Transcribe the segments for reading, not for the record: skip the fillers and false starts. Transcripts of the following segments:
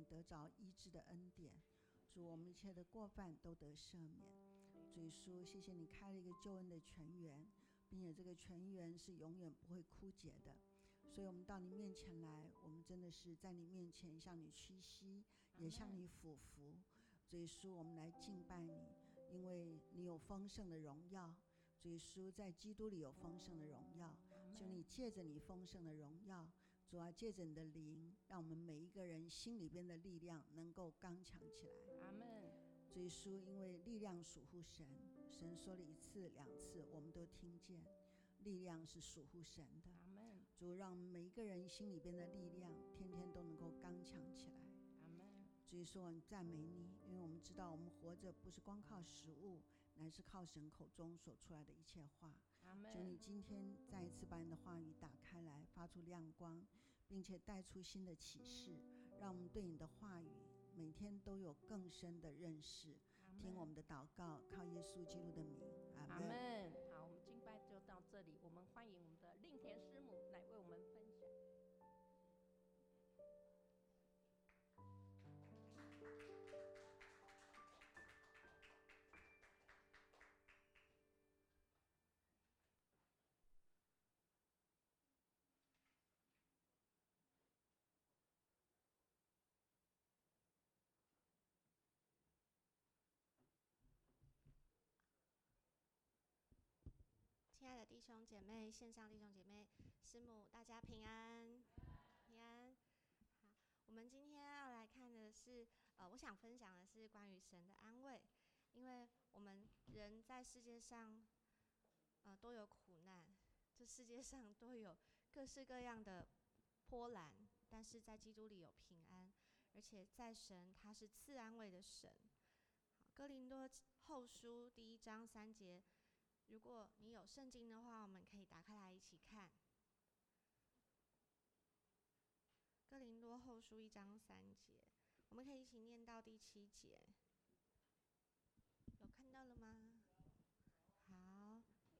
得着医治的恩典。主，我们一切的过犯都得赦免。主耶稣，谢谢你开了一个救恩的泉源，并且这个泉源是永远不会枯竭的。所以我们到你面前来，我们真的是在你面前向你屈膝，也向你俯伏。主耶稣，我们来敬拜你，因为你有丰盛的荣耀。主耶稣，在基督里有丰盛的荣耀，求你借着你丰盛的荣耀，主啊，借着你的灵，让我们每一个人心里边的力量能够刚强起来。 阿们。 主耶稣，因为力量属乎神，神说了一次两次，我们都听见，力量是属乎神的。 阿们。 主，让每一个人心里边的力量天天都能够刚强起来。 阿们。 主耶稣，我们赞美你，因为我们知道我们活着不是光靠食物，乃是靠神口中所出来的一切话。 阿们。 求你今天再一次把你的话语打开来，发出亮光，并且带出新的启示，让我们对你的话语每天都有更深的认识。听我们的祷告，靠耶稣基督的名，阿们。 阿们。好，我们敬拜就到这里，我们欢迎我们的令田师母来为我们分享。 亲爱的弟兄姐妹，线上弟兄姐妹，师母，大家平安，平安。好，我们今天要来看的是，我想分享的是关于神的安慰，因为我们人在世界上，都有苦难，这世界上都有各式各样的波澜，但是在基督里有平安，而且在神他是赐安慰的神。哥林多后书第1章3节。如果你有圣经的话，我们可以打开来一起看。哥林多后书1章3节，我们可以一起念到第7节。有看到了吗？好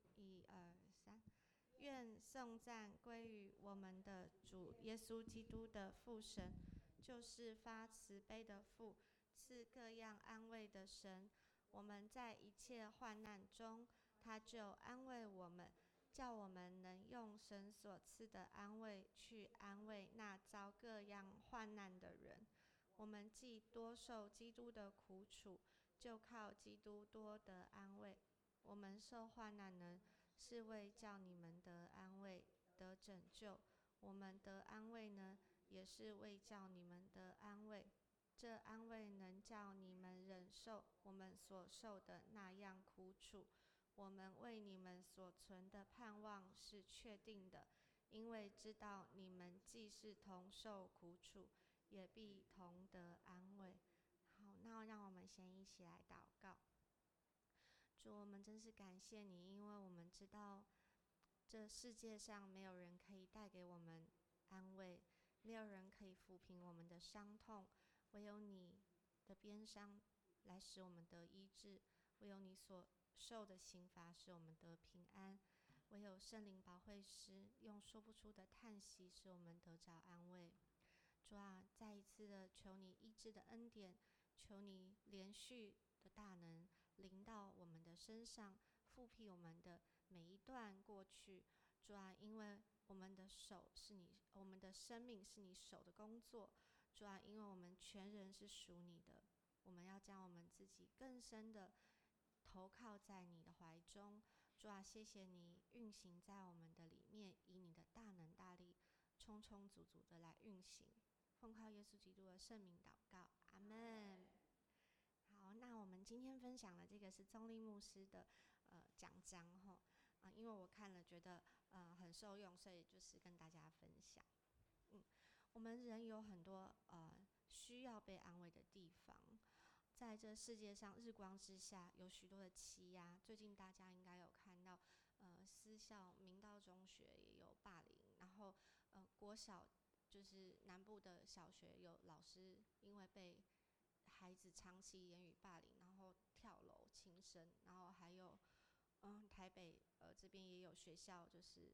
，1、2、3。愿颂赞归于我们的主耶稣基督的父神，就是发慈悲的父，赐各样安慰的神。我们在一切患难中，他就安慰我们，叫我们能用神所赐的安慰去安慰那遭各样患难的人。我们既多受基督的苦楚，就靠基督多得安慰。我们受患难呢，是为叫你们得安慰，得拯救。我们得安慰呢，也是为叫你们得安慰。这安慰能叫你们忍受我们所受的那样苦楚。我们为你们所存的盼望是确定的，因为知道你们既是同受苦楚，也必同得安慰。好，那让我们先一起来祷告。主，我们真是感谢你，因为我们知道这世界上没有人可以带给我们安慰，没有人可以抚平我们的伤痛，唯有你的鞭伤来使我们得医治，唯有你所受的刑罚使我们得平安，唯有圣灵保惠师用说不出的叹息使我们得着安慰。主啊，再一次的求你医治的恩典，求你连续的大能临到我们的身上，复辟我们的每一段过去。主啊，因为我们的手是你，我们的生命是你手的工作。主啊，因为我们全人是属你的，我们要将我们自己更深的投靠在你的怀中。主啊，谢谢你运行在我们的里面，以你的大能大力充充足足的来运行。奉靠耶稣基督的圣名祷告，阿们。好，那我们今天分享的这个是宗立牧师的讲章吼，因为我看了觉得很受用，所以就是跟大家分享。我们人有很多需要被安慰的地方，在这世界上日光之下有许多的欺压。最近大家应该有看到，私校明道中学也有霸凌，然后国小就是南部的小学有老师因为被孩子长期言语霸凌，然后跳楼轻生，然后还有台北这边也有学校就是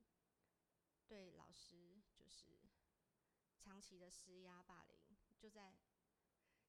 对老师就是长期的施压霸凌，就在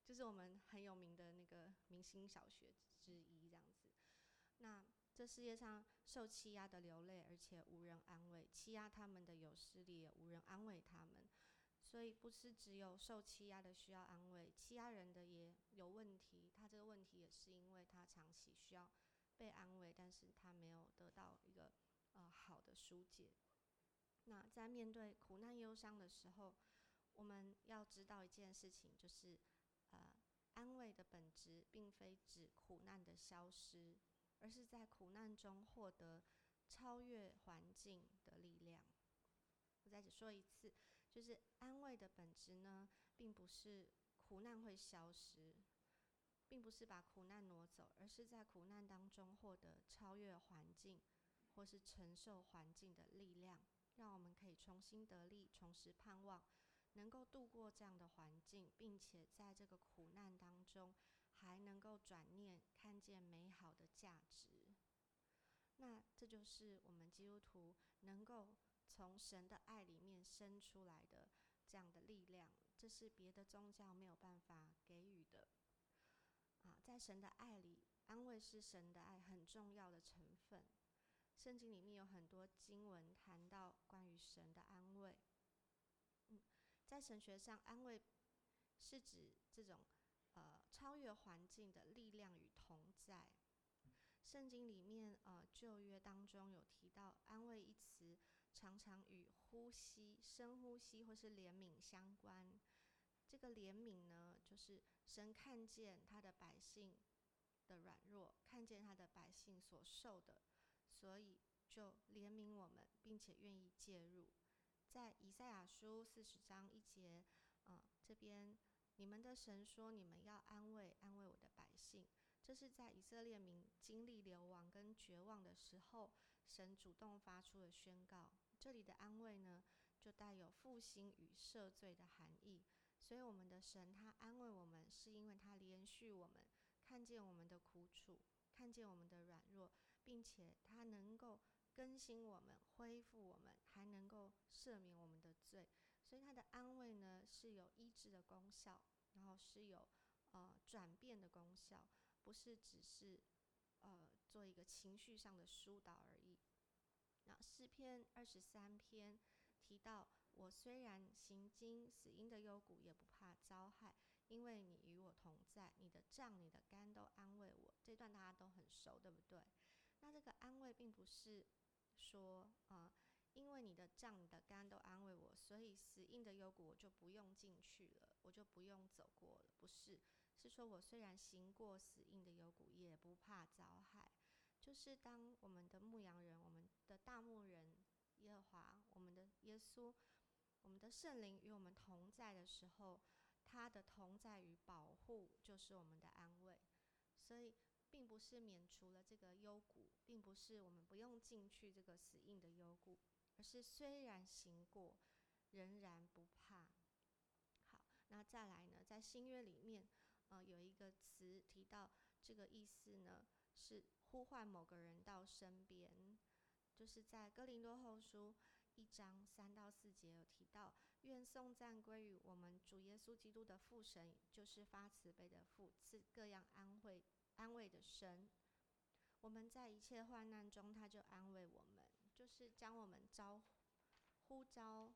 就是我们很有名的那个明星小学之一这样子。那这世界上受欺压的流泪，而且无人安慰；欺压他们的有势力，也无人安慰他们。所以不是只有受欺压的需要安慰，欺压人的也有问题。他这个问题也是因为他长期需要被安慰，但是他没有得到一个好的疏解。那在面对苦难忧伤的时候，我们要知道一件事情，就是安慰的本质并非指苦难的消失，而是在苦难中获得超越环境的力量。我再说一次，就是安慰的本质呢，并不是苦难会消失，并不是把苦难挪走，而是在苦难当中获得超越环境或是承受环境的力量，让我们可以重新得力，重拾盼望，能够度过这样的环境，并且在这个苦难当中还能够转念看见美好的价值。那这就是我们基督徒能够从神的爱里面生出来的这样的力量，这是别的宗教没有办法给予的。在神的爱里，安慰是神的爱很重要的成分。圣经里面有很多经文谈到关于神的安慰。在神学上，安慰是指这种超越环境的力量与同在。圣经里面旧约当中有提到安慰一词，常常与呼吸、深呼吸或是怜悯相关。这个怜悯呢，就是神看见他的百姓的软弱，看见他的百姓所受的，所以就怜悯我们，并且愿意介入。在以赛亚书40章1节，这边你们的神说，你们要安慰安慰我的百姓。这是在以色列民经历流亡跟绝望的时候，神主动发出的宣告。这里的安慰呢，就带有复兴与赦罪的含义。所以我们的神他安慰我们，是因为他怜恤我们，看见我们的苦楚，看见我们的软弱，并且他能够更新我们，恢复我们，还能够赦免我们的罪。所以他的安慰呢，是有医治的功效，然后是有转变的功效，不是只是做一个情绪上的疏导而已。那诗篇23篇提到，我虽然行经死荫的幽谷，也不怕遭害，因为你与我同在，你的杖你的竿都安慰我。这段大家都很熟，对不对？那这个安慰并不是说因为你的杖你的竿都安慰我，所以死荫的幽谷我就不用进去了，我就不用走过了。不是，是说我虽然行过死荫的幽谷，也不怕遭害。就是当我们的牧羊人，我们的大牧人耶和华，我们的耶稣，我们的圣灵与我们同在的时候，他的同在与保护就是我们的安慰。所以并不是免除了这个幽谷，并不是我们不用进去这个死荫的幽谷，而是虽然行过，仍然不怕。好，那再来呢，在新约里面有一个词提到这个意思呢，是呼唤某个人到身边。就是在哥林多后书1章3到4节有提到，愿颂赞归于我们主耶稣基督的父神，就是发慈悲的父，赐各样安慰的神。我们在一切患难中，他就安慰我们，就是将我们呼召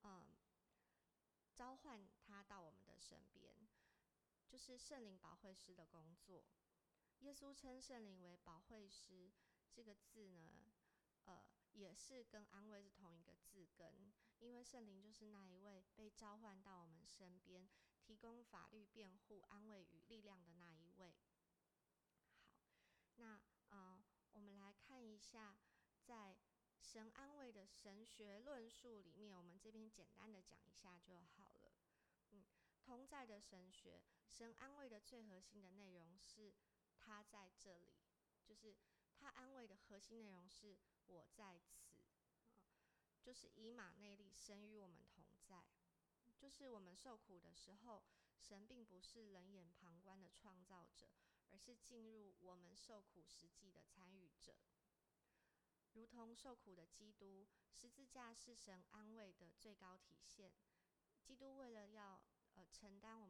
召唤他到我们的身边，就是圣灵保惠师的工作。耶稣称圣灵为保惠师，这个字呢也是跟安慰是同一个字根，因为圣灵就是那一位被召唤到我们身边，提供法律辩护、安慰与力量的那一位。好，那我们来看一下，在神安慰的神学论述里面，我们这边简单的讲一下就好了。同在的神学，神安慰的最核心的内容是他在这里，就是他安慰的核心内容是我在此，就是以马内利，神与我们同在。就是我们受苦的时候，神并不是冷眼旁观的创造者，而是进入我们受苦实际的参与者。如同受苦的基督，十字架是神安慰的最高体现。基督为了要承担我们一切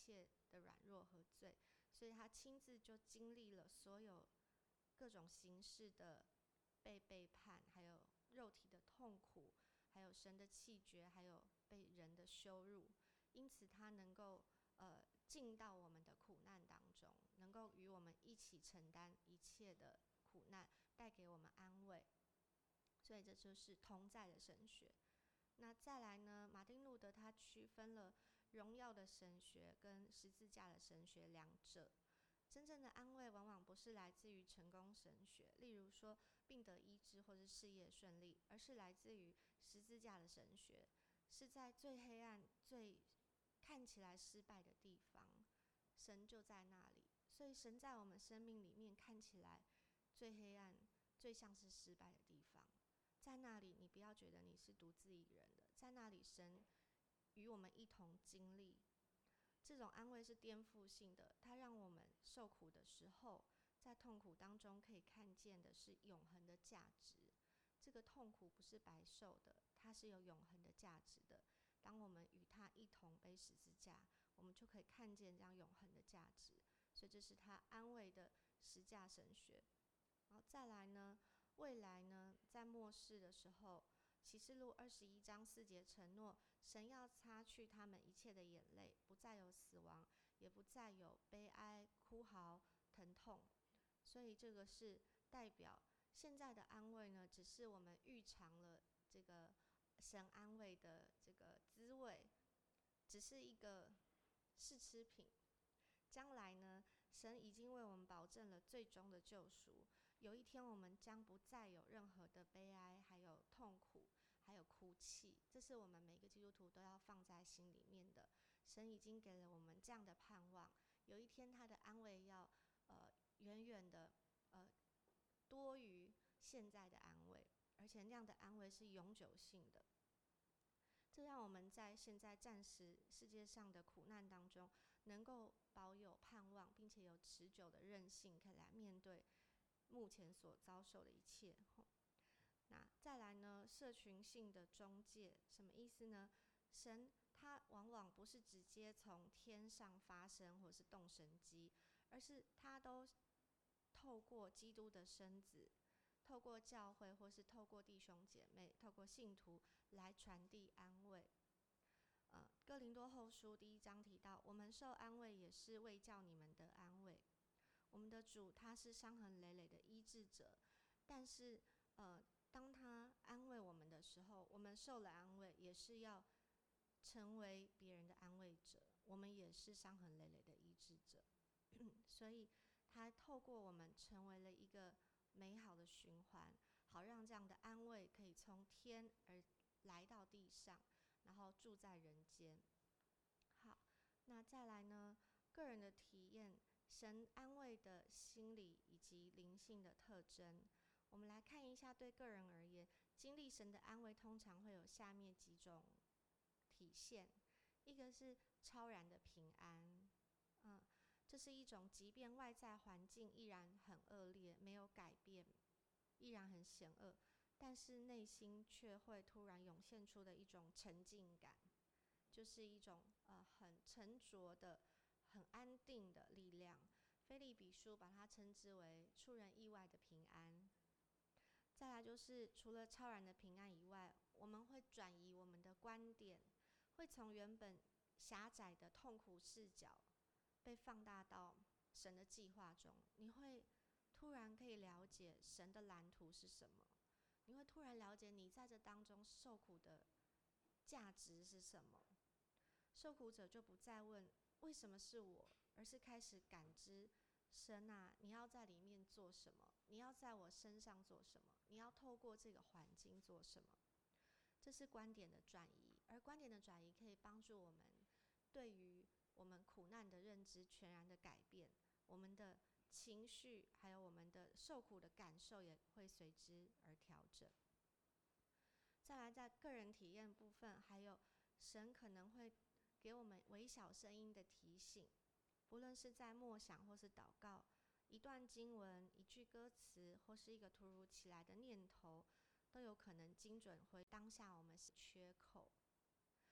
切的软弱和罪，所以他亲自就经历了所有各种形式的被背叛，还有肉体的痛苦，还有神的弃绝，还有被人的羞辱，因此他能够进到我们的苦难当中，能够与我们一起承担一切的苦难，带给我们安慰。所以这就是同在的神学。那再来呢，马丁路德他区分了荣耀的神学跟十字架的神学两者。真正的安慰往往不是来自于成功神学，例如说病得医治或是事业顺利，而是来自于十字架的神学，是在最黑暗、最看起来失败的地方，神就在那里。所以神在我们生命里面看起来最黑暗、最像是失败的地方，在那里你不要觉得你是独自一人的，在那里神与我们一同经历。这种安慰是颠覆性的，它让我们受苦的时候，在痛苦当中可以看见的是永恒的价值。这个痛苦不是白受的，它是有永恒的价值的。当我们与他一同背十字架，我们就可以看见这样永恒的价值。所以这是他安慰的十架神学。然后再来呢，未来呢，在末世的时候，启示录21章4节承诺，神要擦去他们一切的眼泪，不再有死亡，也不再有悲哀、哭嚎、疼痛。所以这个是代表现在的安慰呢，只是我们预尝了这个神安慰的这个滋味，只是一个试吃品。将来呢，神已经为我们保证了最终的救赎。有一天我们将不再有任何的悲哀，还有痛苦，还有哭泣，这是我们每个基督徒都要放在心里面的。神已经给了我们这样的盼望，有一天他的安慰要远远的多于现在的安慰，而且那样的安慰是永久性的。这让我们在现在暂时世界上的苦难当中，能够保有盼望，并且有持久的韧性，可以来面对目前所遭受的一切。那再来呢，社群性的中介什么意思呢？神他往往不是直接从天上发生或是动神迹，而是他都透过基督的身子，透过教会，或是透过弟兄姐妹，透过信徒来传递安慰。哥林多后书1章提到，我们受安慰也是为叫你们得安慰。我们的主他是伤痕累累的医治者，但是当他安慰我们的时候，我们受了安慰，也是要成为别人的安慰者，我们也是伤痕累累的医治者。所以他透过我们成为了一个美好的循环，好让这样的安慰可以从天而来到地上，然后住在人间。好，那再来呢，个人的体验，神安慰的心理以及灵性的特征。我们来看一下，对个人而言，经历神的安慰通常会有下面几种体现。一个是超然的平安，这是一种即便外在环境依然很恶劣，没有改变，依然很险恶，但是内心却会突然涌现出的一种沉静感，就是一种很沉着的、很安定的力量。腓立比书把它称之为出人意外的平安。再来就是除了超然的平安以外，我们会转移我们的观点，会从原本狭窄的痛苦视角被放大到神的计划中。你会突然可以了解神的蓝图是什么，你会突然了解你在这当中受苦的价值是什么。受苦者就不再问为什么是我，而是开始感知神啊，你要在里面做什么？你要在我身上做什么？你要透过这个环境做什么？这是观点的转移，而观点的转移可以帮助我们对于我们苦难的认知全然的改变，我们的情绪还有我们的受苦的感受也会随之而调整。再来，在个人体验部分，还有神可能会给我们微小声音的提醒，不论是在默想或是祷告，一段经文、一句歌词，或是一个突如其来的念头，都有可能精准回当下我们缺口。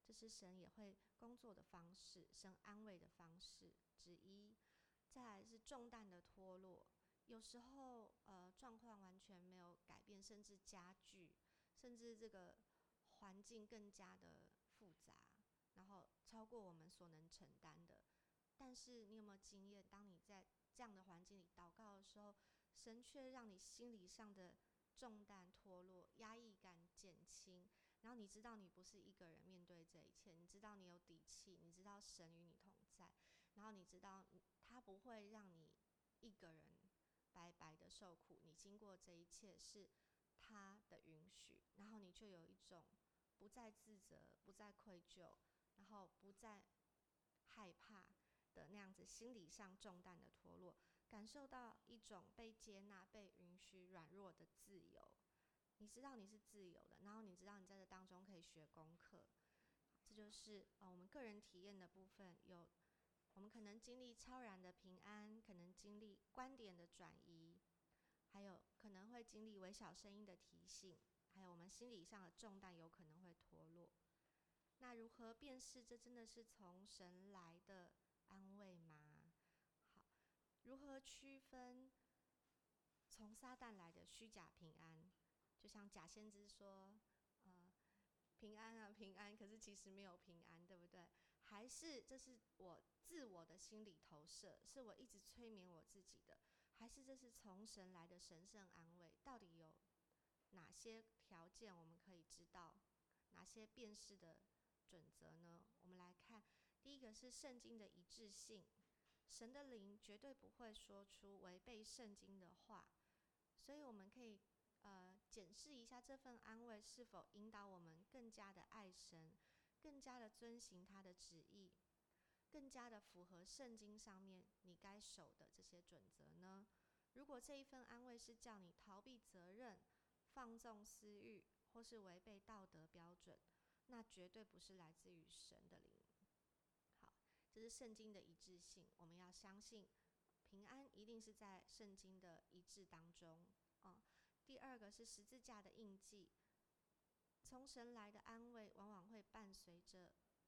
这是神也会工作的方式，神安慰的方式之一。再来是重担的脱落，有时候状况完全没有改变，甚至加剧，甚至这个环境更加的复杂，然后超过我们所能承担的。但是你有没有经验，当你在这样的环境里祷告的时候，神却让你心理上的重担脱落，压抑感减轻，然后你知道你不是一个人面对这一切，你知道你有底气，你知道神与你同在，然后你知道他不会让你一个人白白的受苦，你经过这一切是他的允许，然后你就有一种不再自责，不再愧疚，然后不再害怕的那样子心理上重担的脱落，感受到一种被接纳、被允许、软弱的自由。你知道你是自由的，然后你知道你在这当中可以学功课。这就是我们个人体验的部分，我们可能经历超然的平安，可能经历观点的转移，还有可能会经历微小声音的提醒，还有我们心理上的重担有可能会脱落。那如何辨识这真的是从神来的安慰吗？好，如何区分从撒旦来的虚假平安？就像假先知说，平安啊平安，可是其实没有平安，对不对？还是这是我自我的心理投射，是我一直催眠我自己的？还是这是从神来的神圣安慰？到底有哪些条件我们可以知道？哪些辨识的准则呢？我们来看，第一个是圣经的一致性，神的灵绝对不会说出违背圣经的话，所以我们可以检视一下这份安慰是否引导我们更加的爱神，更加的遵行他的旨意，更加的符合圣经上面你该守的这些准则呢？如果这一份安慰是叫你逃避责任、放纵私欲，或是违背道德标准，那绝对不是来自于神的灵。好，这是圣经的一致性，我们要相信平安一定是在圣经的一致当中。第二个是十字架的印记，从神来的安慰往往会伴随着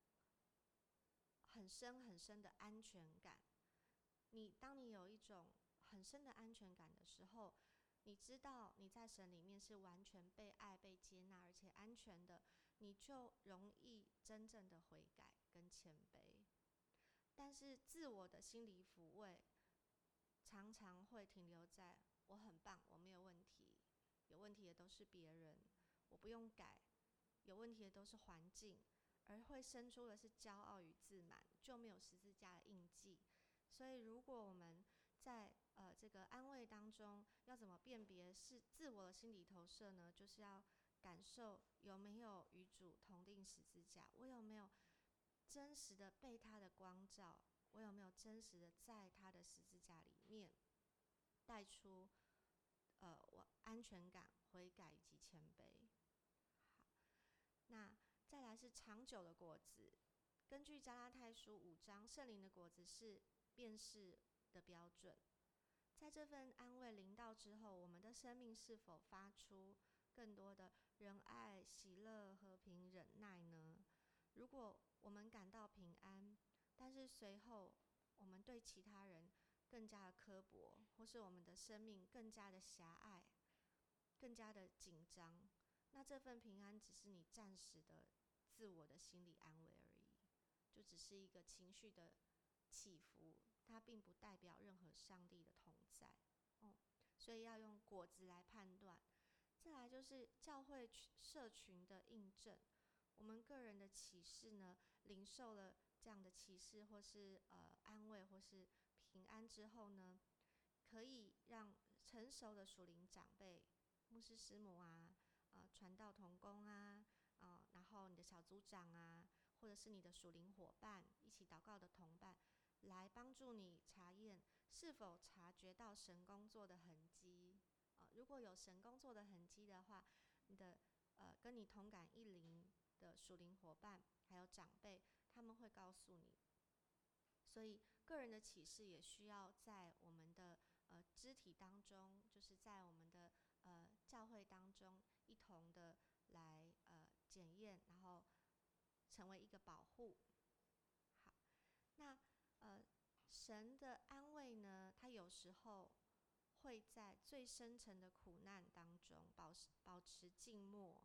很深很深的安全感。当你有一种很深的安全感的时候，你知道你在神里面是完全被爱、被接纳而且安全的，你就容易真正的悔改跟谦卑。但是自我的心理抚慰常常会停留在我很棒，我没有问题，有问题的都是别人，我不用改，有问题的都是环境，而会生出的是骄傲与自满，就没有十字架的印记。所以如果我们在这个安慰当中要怎么辨别是自我的心理投射呢？就是要感受有没有与主同定十字架，我有没有真实的被他的光照，我有没有真实的在他的十字架里面带出我安全感、悔改以及谦卑。好，那再来是长久的果子。根据加拉太书5章，圣灵的果子是辨识的标准。在这份安慰临到之后，我们的生命是否发出更多的仁爱、喜乐、和平、忍耐呢？如果我们感到平安，但是随后我们对其他人更加的刻薄，或是我们的生命更加的狭隘，更加的紧张，那这份平安只是你暂时的自我的心理安慰而已，就只是一个情绪的起伏，它并不代表任何上帝的同在。所以要用果子来判断。再来就是教会社群的印证，我们个人的启示呢，领受了这样的启示或是安慰或是平安之后呢，可以让成熟的属灵长辈、牧师师母啊、传道同工啊、然后你的小组长啊，或者是你的属灵伙伴、一起祷告的同伴，来帮助你查验是否察觉到神工作的痕迹。如果有神工作的痕迹的话，你的跟你同感一灵的属灵伙伴还有长辈，他们会告诉你。所以个人的启示也需要在我们的肢体当中，就是在我们的教会当中一同的来检验，然后成为一个保护。好，那神的安慰呢，他有时候会在最深沉的苦难当中保持静默。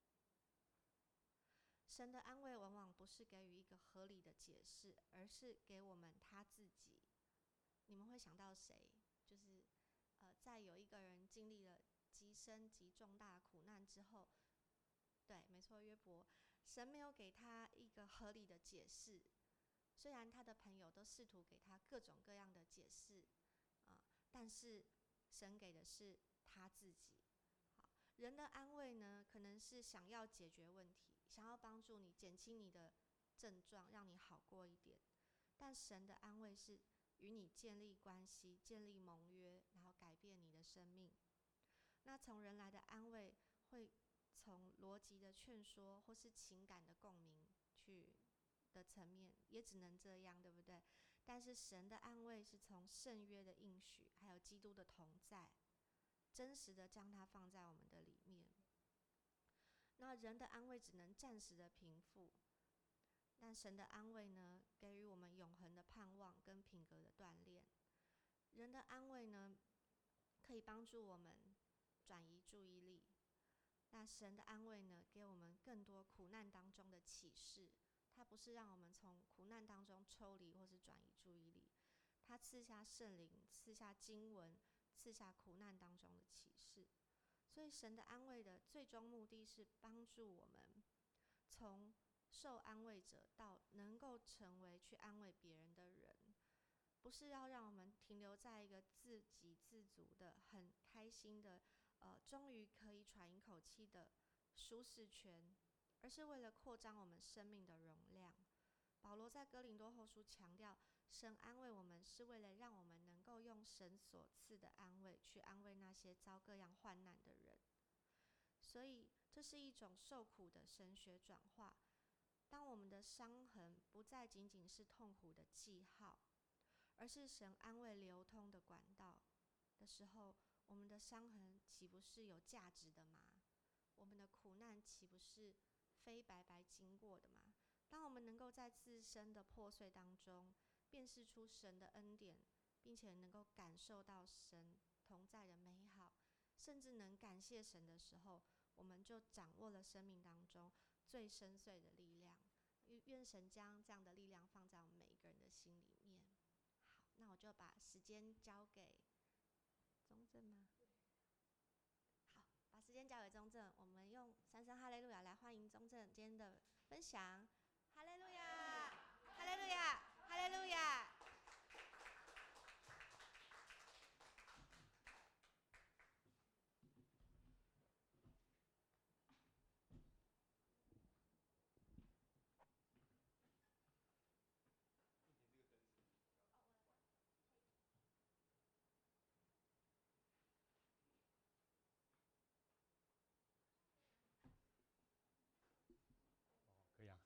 神的安慰往往不是给予一个合理的解释，而是给我们他自己。你们会想到谁？就是在有一个人经历了极深极重大的苦难之后，对，没错，约伯，神没有给他一个合理的解释，虽然他的朋友都试图给他各种各样的解释，但是神给的是他自己。好，人的安慰呢，可能是想要解决问题，想要帮助你减轻你的症状，让你好过一点。但神的安慰是与你建立关系，建立盟约，然后改变你的生命。那从人来的安慰，会从逻辑的劝说或是情感的共鸣去的层面，也只能这样，对不对？但是神的安慰是从圣约的应许，还有基督的同在，真实的将它放在我们的里面。那人的安慰只能暂时的平复，但神的安慰呢，给予我们永恒的盼望跟品格的锻炼。人的安慰呢，可以帮助我们转移注意力。那神的安慰呢，给我们更多苦难当中的启示。它不是让我们从苦难当中抽离或是转移注意力，它赐下圣灵，赐下经文，赐下苦难当中的启示。所以神的安慰的最终目的是帮助我们从受安慰者到能够成为去安慰别人的人，不是要让我们停留在一个自给自足的很开心的终于可以喘一口气的舒适圈，而是为了扩张我们生命的容量。保罗在哥林多后书强调，神安慰我们是为了让我们能够用神所赐的安慰去安慰那些遭各样患难的人。所以这是一种受苦的神学转化。当我们的伤痕不再仅仅是痛苦的记号，而是神安慰流通的管道的时候，我们的伤痕岂不是有价值的吗？我们的苦难岂不是非白白经过的吗？当我们能够在自身的破碎当中辨识出神的恩典，并且能够感受到神同在的美好，甚至能感谢神的时候，我们就掌握了生命当中最深邃的力量。愿神将这样的力量放在我们每一个人的心里面。好，那我就把时间交给宗正吗？好，把时间交给宗正，我们用三声哈利路亚来欢迎宗正今天的分享。哈利路亚，哈利路亚，哈利路亚。 可以啊，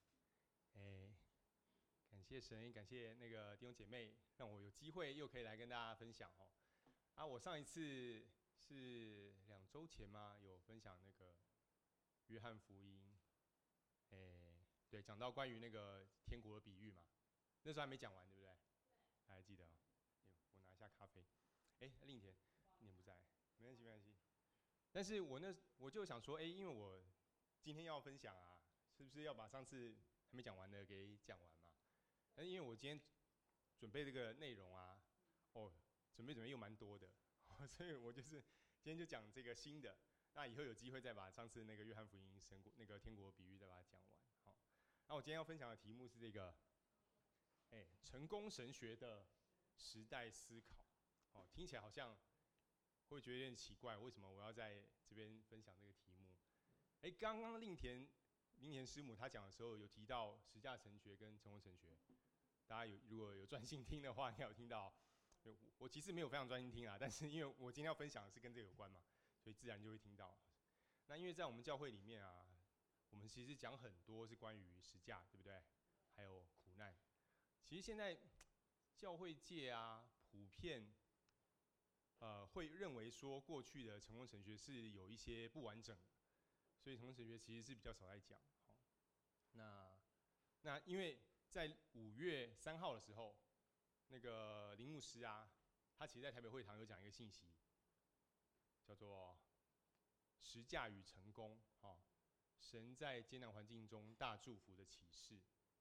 感谢神，也感谢那个弟兄姐妹，让我有机会又可以来跟大家分享哦。我上一次是2周前吗？有分享那个约翰福音，对，讲到关于那个天国的比喻嘛，那时候还没讲完，对不对？还记得啊？我拿一下咖啡。令田不在，没关系没关系。但是我就想说，因为我今天要分享啊，是不是要把上次还没讲完的给讲完嘛？但是因为我今天准备这个内容啊，准备又蛮多的，所以我就是今天就讲这个新的。那以后有机会再把上次那个约翰福音那个天国比喻再把它讲完。好，那我今天要分享的题目是这个，成功神学的时代思考。听起来好像会觉得有点奇怪，为什么我要在这边分享这个题目？刚刚令田师母她讲的时候有提到实价神学跟成功神学，大家如果有专心听的话，应该有听到。我其实没有非常专心听啊，但是因为我今天要分享的是跟这个有关嘛，所以自然就会听到。那因为在我们教会里面啊，我们其实讲很多是关于实价，对不对？还有苦难。其实现在教会界啊，普遍会认为说过去的成功神学是有一些不完整的，所以成功神学其实是比较少在讲。那那因为在5月3号的时候，那个林牧师啊，他其实在台北会堂有讲一个信息，叫做实价与成功，神在艰难环境中大祝福的启示。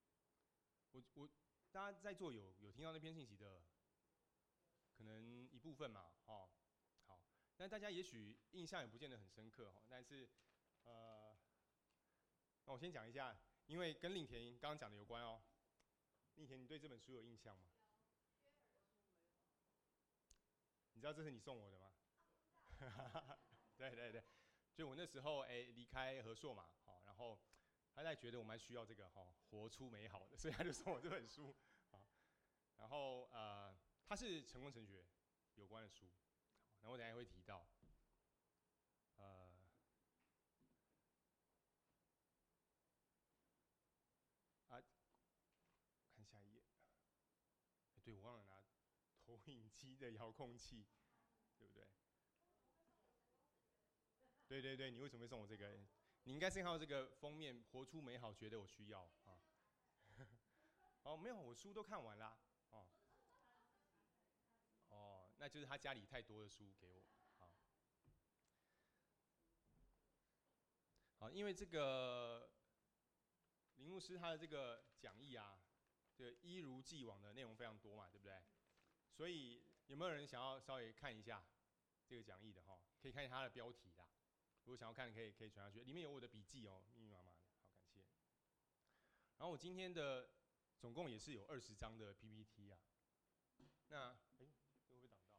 大家在座有听到那篇信息的，可能一部分嘛，好，但大家也许印象也不见得很深刻，但是那我先讲一下，因为跟令田刚刚讲的有关哦。令田，你对这本书有印象吗？你知道这是你送我的吗？对，就我那时候离开和硕嘛，然后他在觉得我们需要这个活出美好的，所以他就送我这本书啊。然后它是成功神学有关的书，然后我等一下会提到。看下一页。对，我忘了拿投影机的遥控器，对不对？对，你为什么会送我这个？你应该是看到这个封面“活出美好”，觉得我需要啊。哦，没有，我书都看完啦。那就是他家里太多的书给我。好，因为这个林牧师他的这个讲义啊，这个一如既往的内容非常多嘛，对不对？所以有没有人想要稍微看一下这个讲义的可以看一下它的标题啦。如果想要看，可以传上去，里面有我的笔记哦，密密麻麻的，好感谢。然后我今天的总共也是有20张的 PPT 啊。那这会不会挡到？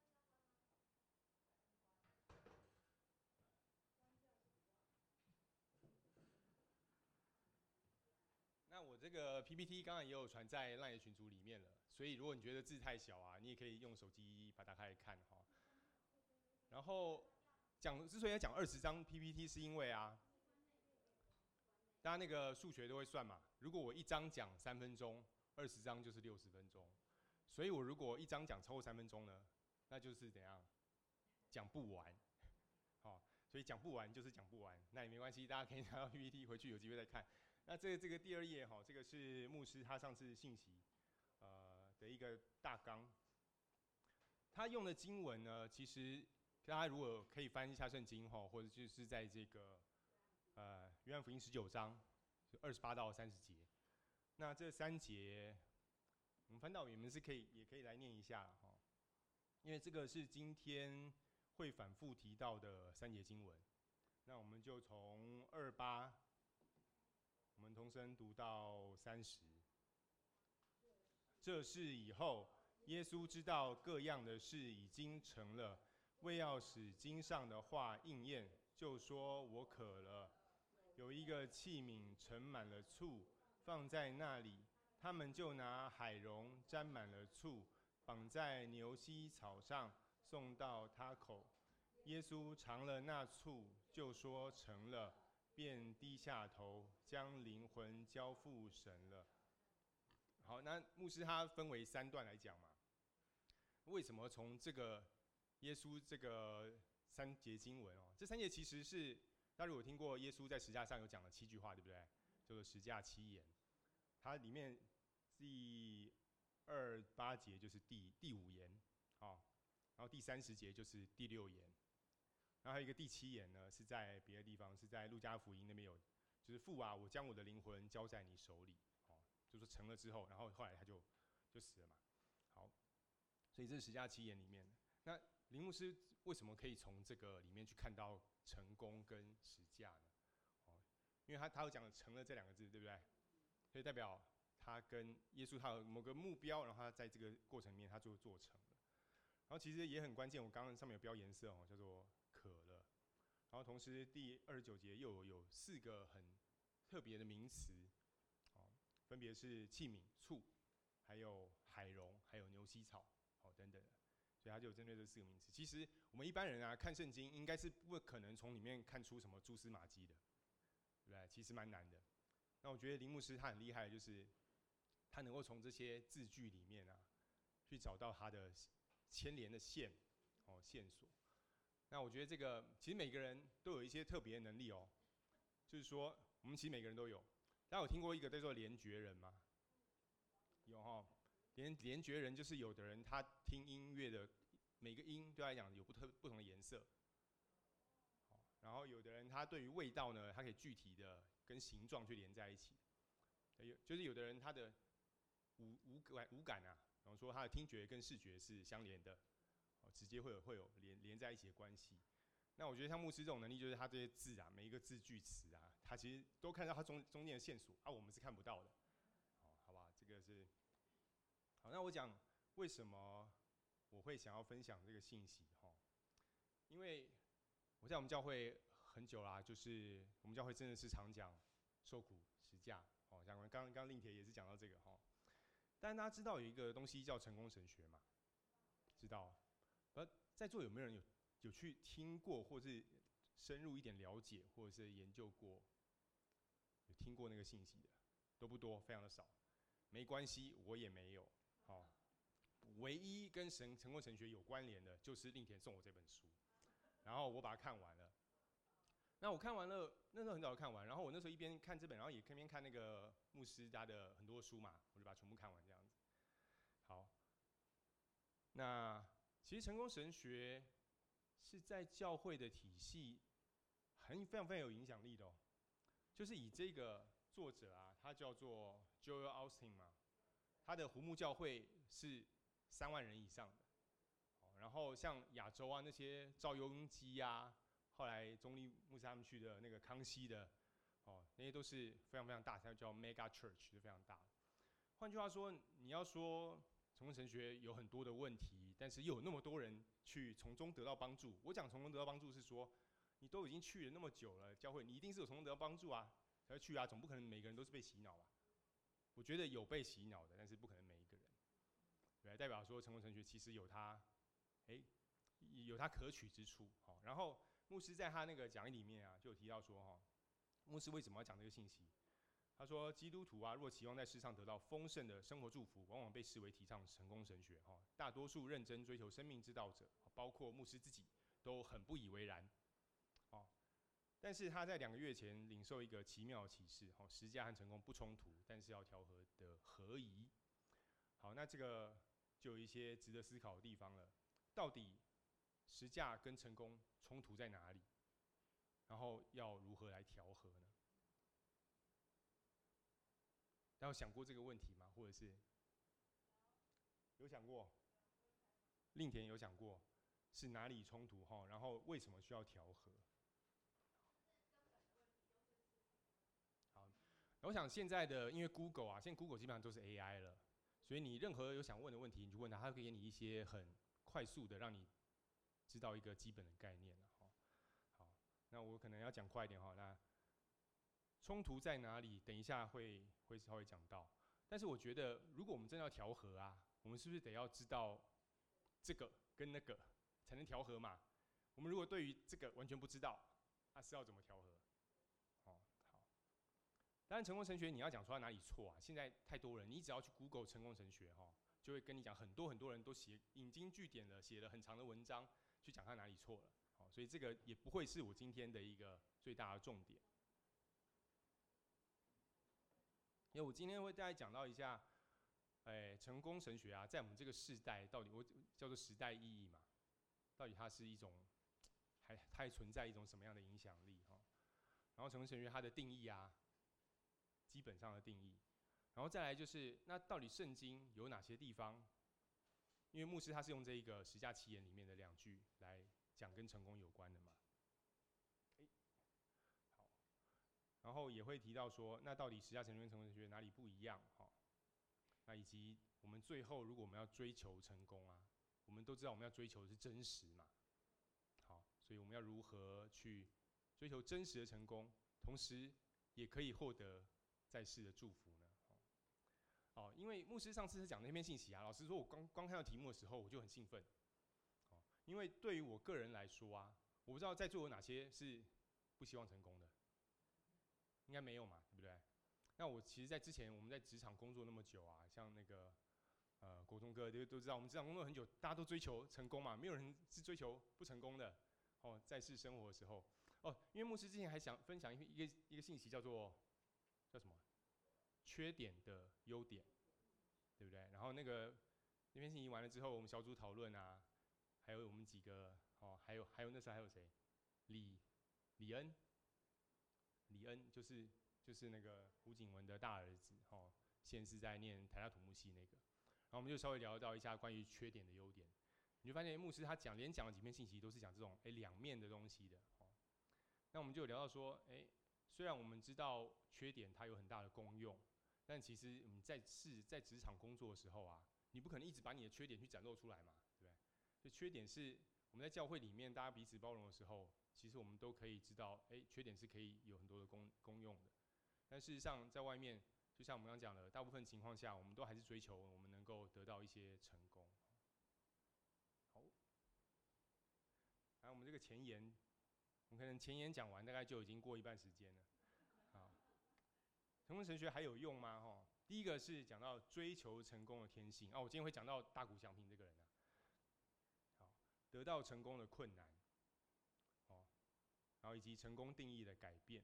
那我这个 PPT 刚刚也有传在 LINE 群组里面了，所以如果你觉得字太小啊，你也可以用手机把它打开来看哈。然后之所以要讲20张 PPT， 是因为啊，大家那个数学都会算嘛。如果我一张讲3分钟，20张就是60分钟，所以我如果一张讲超过3分钟呢，那就是怎样讲不完，所以讲不完就是讲不完，那也没关系，大家可以拿到 PPT 回去有机会再看。那这个第2页这个是牧师他上次信息的一个大纲。他用的经文呢，其实大家如果可以翻一下圣经或者就是在这个约翰福音19章28到30节。那这3节我们翻到你们也可以来念一下因为这个是今天会反复提到的3节经文。那我们就从28。我们同声读到30。这事以后，耶稣知道各样的事已经成了，为要使经上的话应验，就说：“我渴了。”有一个器皿盛满了醋，放在那里，他们就拿海茸沾满了醋，绑在牛膝草上，送到他口。耶稣尝了那醋，就说：“成了。”便低下头，将灵魂交付神了。好，那牧师他分为3段来讲嘛。为什么从这个耶稣这个3节经文这3节其实是大家如果听过耶稣在十架上有讲了7句话，对不对？叫做十架7言。它里面第28节就是第5言，然后第30节就是第6言。然后还有一个第7言呢，是在别的地方，是在路加福音那边有，就是父啊，我将我的灵魂交在你手里，就说成了之后，然后后来他就死了嘛。好，所以这是十架7言里面的。那林牧师为什么可以从这个里面去看到成功跟十架呢？因为他有讲了成了这2个字，对不对？所以代表他跟耶稣他有某个目标，然后他在这个过程里面他就做成了。然后其实也很关键，我刚刚上面有标颜色叫做渴了。然后同时第29节又有4个很特别的名词，分别是器皿、醋，还有海茸，还有牛膝草，等等的。所以他就有针对这4个名词。其实我们一般人啊看圣经，应该是不可能从里面看出什么蛛丝马迹的，对不对？其实蛮难的。那我觉得林牧师他很厉害，就是他能够从这些字句里面啊，去找到他的牵连的线索。那我觉得这个其实每个人都有一些特别的能力就是说我们其实每个人都有， 大家有听过一个叫做连觉人吗？有哈，连觉人就是有的人他听音乐的每个音对他来讲有不同的颜色，然后有的人他对于味道呢，他可以具体的跟形状去连在一起，就是有的人他的五感啊，然后说他的听觉跟视觉是相连的，直接会有连在一起的关系。那我觉得像牧师这种能力，就是他这些字啊，每一个字句词啊，他其实都看到他中间的线索啊，我们是看不到的。好吧，这个是好。那我讲为什么我会想要分享这个信息哈？因为我在我们教会很久啦，就是我们教会真的是常讲受苦实价，像刚令铁也是讲到这个哈。但是大家知道有一个东西叫成功神学嘛？知道？在座有没有人有去听过，或是深入一点了解，或者是研究过，有听过那个信息的，都不多，非常的少。没关系，我也没有。唯一跟成功神学有关联的，就是令田送我这本书，然后我把它看完了。那我看完了，那时候很早就看完，然后我那时候一边看这本，然后也一边看那个牧师家的很多书嘛，我就把它全部看完这样子。好，那其实成功神学是在教会的体系非常有影响力的就是以这个作者啊，他叫做 Joel Austin 嘛，他的湖木教会是3万人以上的，然后像亚洲啊那些赵雍英基啊，后来中立牧师他们去的那个康熙的，那些都是非常大，它叫 mega church， 是非常大的。换句话说，你要说成功神学有很多的问题，但是又有那么多人去从中得到帮助。我讲从中得到帮助是说，你都已经去了那么久了，教会你一定是有从中得到帮助啊，才会去啊，总不可能每个人都是被洗脑吧？我觉得有被洗脑的，但是不可能每一个人。对，代表说成功神学其实有它可取之处。然后牧师在他那个讲义里面啊，就有提到说，牧师为什么要讲这个信息？他说，基督徒啊，若期望在世上得到丰盛的生活祝福，往往被视为提倡成功神学。大多数认真追求生命之道者，包括牧师自己，都很不以为然。但是他在2个月前领受一个奇妙的启示，十架和成功不冲突，但是要调和的合宜。好，那这个就有一些值得思考的地方了。到底十架跟成功冲突在哪里？然后要如何来调和呢？大家有想过这个问题吗？或者是有想过？令田有想过是哪里冲突然后为什么需要调和？好，我想现在的因为 Google 啊，现在 Google 基本上都是 AI 了，所以你任何有想问的问题，你就问他，他会给你一些很快速的让你知道一个基本的概念了。好，那我可能要讲快一点那冲突在哪里？等一下会稍微讲到。但是我觉得，如果我们真的要调和啊，我们是不是得要知道这个跟那个才能调和嘛？我们如果对于这个完全不知道，那是要怎么调和？好。当然，成功神学你要讲出它哪里错啊？现在太多人，你只要去 Google 成功神学就会跟你讲，很多人都写引经据典的，写了很长的文章去讲它哪里错了。所以这个也不会是我今天的一个最大的重点。因为我今天会大概讲到一下，成功神学啊，在我们这个世代到底叫做时代意义嘛？到底它是一种它还存在一种什么样的影响力然后成功神学它的定义啊，基本上的定义，然后再来就是那到底圣经有哪些地方？因为牧师他是用这一个十架七言里面的2句来讲跟成功有关的嘛。好，然后也会提到说，那到底十架神学跟成功神学哪里不一样那以及我们最后如果我们要追求成功啊，我们都知道我们要追求的是真实嘛。好，所以我们要如何去追求真实的成功，同时也可以获得在世的祝福呢？因为牧师上次是讲那篇信息啊，老实说，我刚看到题目的时候，我就很兴奋。因为对于我个人来说啊，我不知道在座有哪些是不希望成功的，应该没有嘛，对不对？那我其实，在之前我们在职场工作那么久啊，像那个国中哥都知道，我们职场工作很久，大家都追求成功嘛，没有人是追求不成功的。在世生活的时候，因为牧师之前还想分享一个信息，叫什么？ 缺点的优点，对不对？然后那篇信息完了之后，我们小组讨论啊，还有我们几个还有那时候还有谁？李恩就是那个胡景文的大儿子现在是在念台大土木系那个。然后我们就稍微聊到一下关于缺点的优点，你就发现牧师他连讲了几篇信息都是讲这种两面的东西的那我们就有聊到说，虽然我们知道缺点它有很大的功用，但其实你在职场工作的时候啊，你不可能一直把你的缺点去展露出来嘛，对不对？所以缺点是我们在教会里面大家彼此包容的时候，其实我们都可以知道，缺点是可以有很多的功用的。但事实上，在外面，就像我们刚刚讲的，大部分情况下，我们都还是追求我们能够得到一些成功。好，然后我们这个前言，我们可能前言讲完，大概就已经过一半时间了。好，成功神学还有用吗？第一个是讲到追求成功的天性我今天会讲到大谷翔平这个人啊。好，得到成功的困难，然后以及成功定义的改变。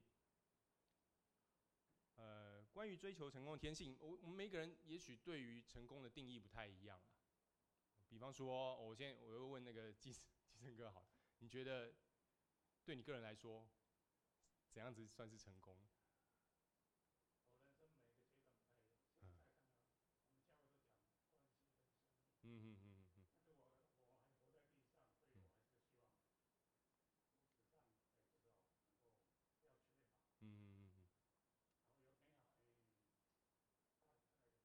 关于追求成功的天性，我们每个人也许对于成功的定义不太一样啊。比方说，我又问那个基生哥好了，你觉得对你个人来说，怎样子算是成功？ 我人生每个阶段不太一样。现在看到我们教会都讲关系跟生命。但是我还活在地上，所以我还是希望物质上至少能够不要缺乏。然后有美好大概就是这样。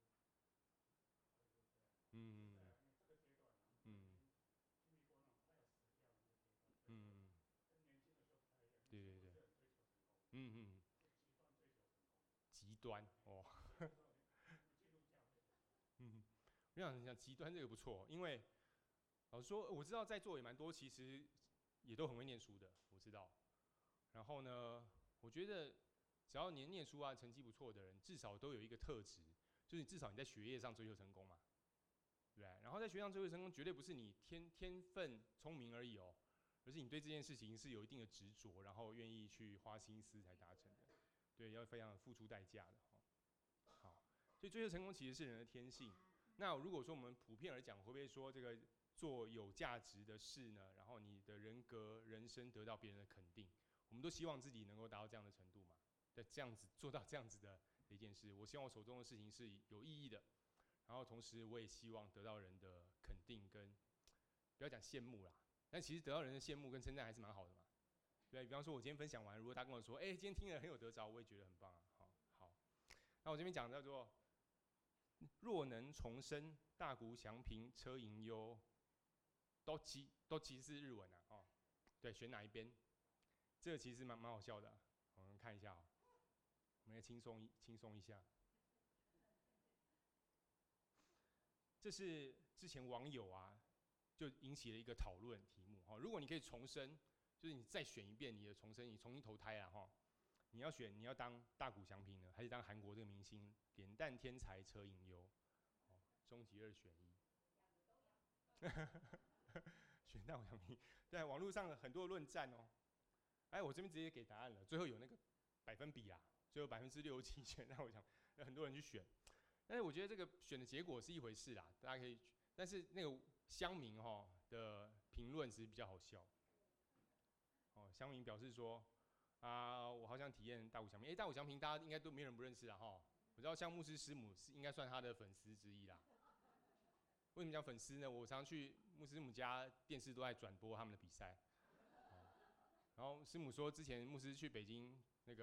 因为这个阶段我们已经经历过那种快要死掉的那个阶段，所以跟年轻的时候不太一样。 对， 是很追求成功。是极端追求成功。 极端进入教会的时候。我想讲极端这个不错，因为老实说，我知道在座也蛮多，其实也都很会念书的，我知道。然后呢，我觉得只要念书啊，成绩不错的人，至少都有一个特质，就是至少你在学业上追求成功嘛，对不对？然后在学业上追求成功，绝对不是你天分聪明而已而是你对这件事情是有一定的执着，然后愿意去花心思才达成的，对，要非常付出代价的好，所以追求成功其实是人的天性。那如果说我们普遍而讲，会不会说这个做有价值的事呢？然后你的人格、人生得到别人的肯定，我们都希望自己能够达到这样的程度嘛？这样子做到这样子的一件事，我希望我手中的事情是有意义的，然后同时我也希望得到人的肯定跟不要讲羡慕啦，但其实得到人的羡慕跟称赞还是蛮好的嘛。对，比方说我今天分享完，如果他跟我说，今天听了很有得着，我也觉得很棒啊。好，那我这边讲叫做若能重生，大谷翔平车银优，都其实是日文啊对，选哪一边？这个其实蛮好笑的我们看一下我们来轻松一下。这是之前网友就引起了一个讨论题目如果你可以重生，就是你再选一遍你的重生，你重新投胎你要当大谷翔平呢，还是当韩国这个明星脸蛋天才车银优？终极2选1。选大谷翔平，在网络上很多论战我这边直接给答案了，最后有那个百分比最后67%选大谷翔平，很多人去选。但是我觉得这个选的结果是一回事啦，大家可以，但是那个乡民的评论其实比较好笑。乡民表示说我好想体验大谷翔平。大谷翔平大家应该都没人不认识我知道像牧师师母应该算他的粉丝之一啦。为什么讲粉丝呢？我常去牧师师母家，电视都在转播他们的比赛。然后师母说，之前牧师去北京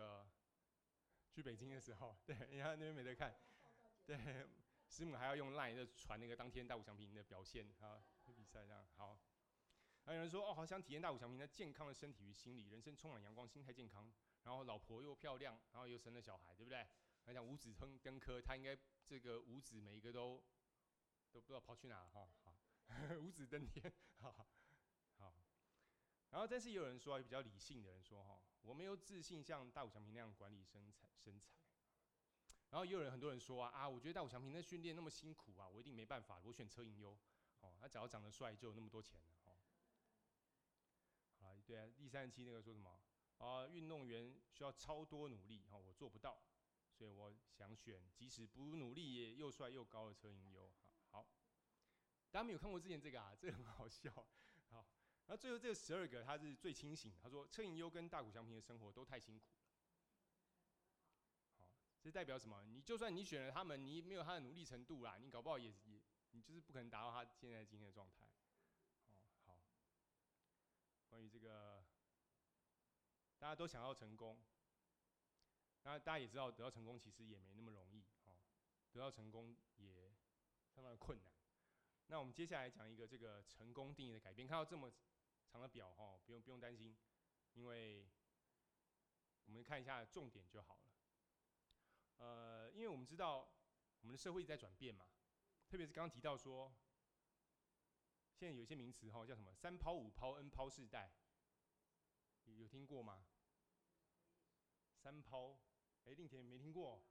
的时候，对，因为他那边没得看，对，师母还要用 LINE 传那个当天大谷翔平的表现比赛这样好。还有人说好想体验大谷翔平的健康的身体与心理，人生充满阳光，心态健康，然后老婆又漂亮，然后又生了小孩，对不对？来讲五子登科，他应该这个五子每一个都不知道跑去哪了好，五子登天，好。然后，但是也有人说比较理性的人说我没有自信像大谷翔平那样管理身材。然后也有很多人说我觉得大谷翔平那训练那么辛苦我一定没办法，我选车银优他只要长得帅就有那么多钱了好，对第37那个说什么运动员需要超多努力我做不到， 所以我想选即使不努力也又帅又高的车银优。好，大家没有看过之前这个啊，这个很好笑。好，然后最后这个12个他是最清醒，他说车银优跟大谷翔平的生活都太辛苦了。好，这代表什么？你就算你选了他们，你没有他的努力程度啦，你搞不好也你就是不可能达到他现在今天的状态。好，关于这个，大家都想要成功，那大家也知道，得到成功其实也没那么容易，得到成功也相当的困难。那我们接下来讲一个这个成功定义的改变。看到这么长的表不用担心，因为我们看一下重点就好了。因为我们知道我们的社会一直在转变嘛，特别是刚刚提到说，现在有一些名词叫什么3抛5抛 N 抛世代，有听过吗？3抛，令田没听过？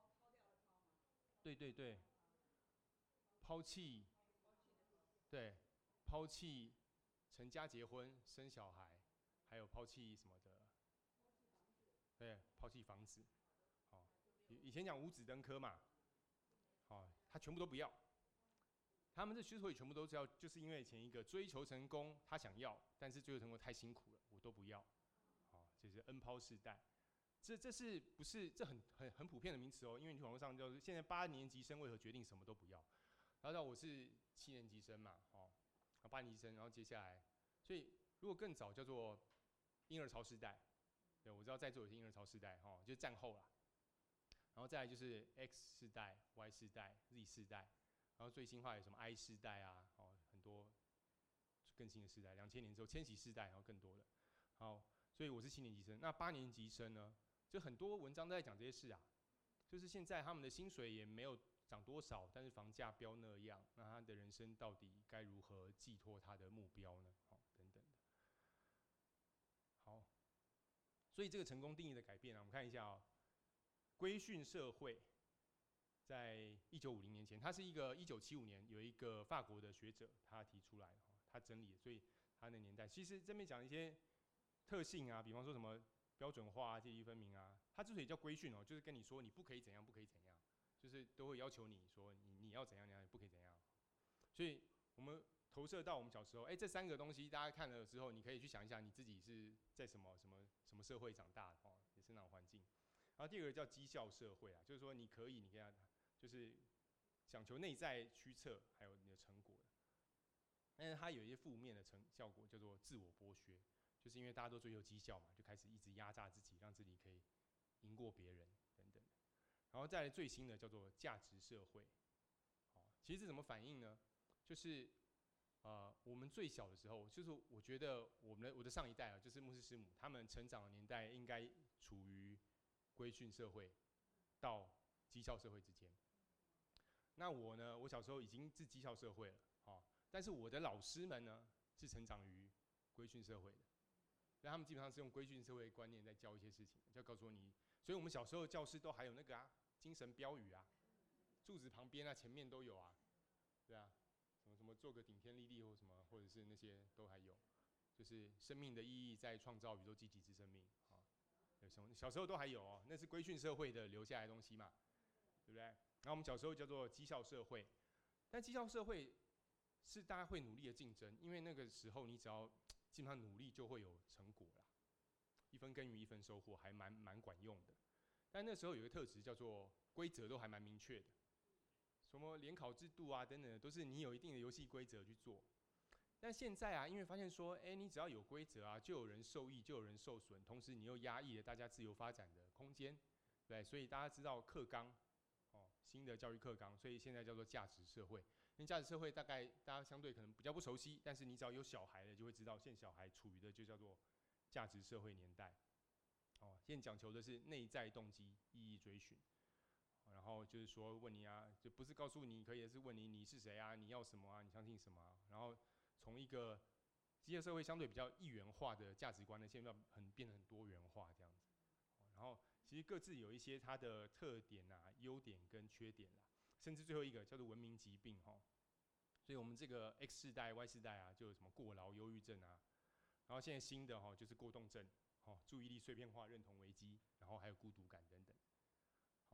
对，抛弃，对，抛弃成家结婚生小孩，还有抛弃什么的？对，抛弃房子。以前讲五子登科嘛，他全部都不要。他们之所以全部都是要，就是因为前一个追求成功，他想要，但是追求成功太辛苦了，我都不要。这是 N 抛世代。这是不是这很普遍的名词哦？因为你网络上就是现在8年级生为何决定什么都不要？然后我是7年级生嘛，8年级生，然后接下来，所以如果更早叫做婴儿潮世代，对，我知道在座有些婴儿潮世代就是战后啦。然后再来就是 X 世代、Y 世代、Z 世代，然后最新化有什么 I 世代啊，很多更新的世代，2000年之后千禧世代，然后更多的。好，所以我是7年级生。那8年级生呢，就很多文章都在讲这些事啊，就是现在他们的薪水也没有涨多少，但是房价飙那样，那他的人生到底该如何寄托他的目标呢？等等的。好，所以这个成功定义的改变我们看一下规训社会，在1950年前，它是一个1975年有一个法国的学者他提出来，他整理的，所以他的年代其实这边讲一些特性啊，比方说什么标准化啊、阶级分明啊，它之所以叫规训就是跟你说你不可以怎样，不可以怎样，就是都会要求你说你要怎样怎样，不可以怎样。所以我们投射到我们小时候，这3个东西大家看了之后，你可以去想一下你自己是在什么社会长大的你生长环境。然后第二个叫绩效社会就是说你可以就是讲求内在驱策，还有你的成果的。但是它有一些负面的效果，叫做自我剥削，就是因为大家都追求绩效嘛，就开始一直压榨自己，让自己可以赢过别人等等。然后再来最新的叫做价值社会。其实这怎么反应呢？就是我们最小的时候，就是我觉得我的上一代就是牧师师母，他们成长的年代应该处于规训社会到绩效社会之间。那我呢，我小时候已经是绩效社会了，但是我的老师们呢是成长于规训社会的，所以他们基本上是用规训社会观念在教一些事情，就告诉你，所以我们小时候教室都还有那个精神标语柱子旁边前面都有对什么做个顶天立地或什么，或者是那些都还有，就是生命的意义在创造宇宙积极之生命小时候都还有那是规训社会的留下来的东西嘛，对不对？然后我们小时候叫做绩效社会，但绩效社会是大家会努力的竞争，因为那个时候你只要基本上努力就会有成果啦，一分耕耘一分收获，还蛮管用的。但那时候有一个特质叫做规则都还蛮明确的，什么联考制度等等的，都是你有一定的游戏规则去做。但现在因为发现说，你只要有规则就有人受益，就有人受损，同时你又压抑了大家自由发展的空间，对，所以大家知道课纲，新的教育课纲，所以现在叫做价值社会。因为价值社会大概大家相对可能比较不熟悉，但是你只要有小孩了，就会知道现在小孩处于的就叫做价值社会年代。现在讲求的是内在动机、意义追寻。然后就是说问你就不是告诉你可以，是问你是谁你要什么你相信什么然后从一个机械社会相对比较一元化的价值观呢，现在变得很多元化这样子。然后其实各自有一些它的特点优点跟缺点啦，甚至最后一个叫做文明疾病所以我们这个 X 世代、Y 世代就有什么过劳、忧郁症然后现在新的就是过动症注意力碎片化、认同危机，然后还有孤独感等等。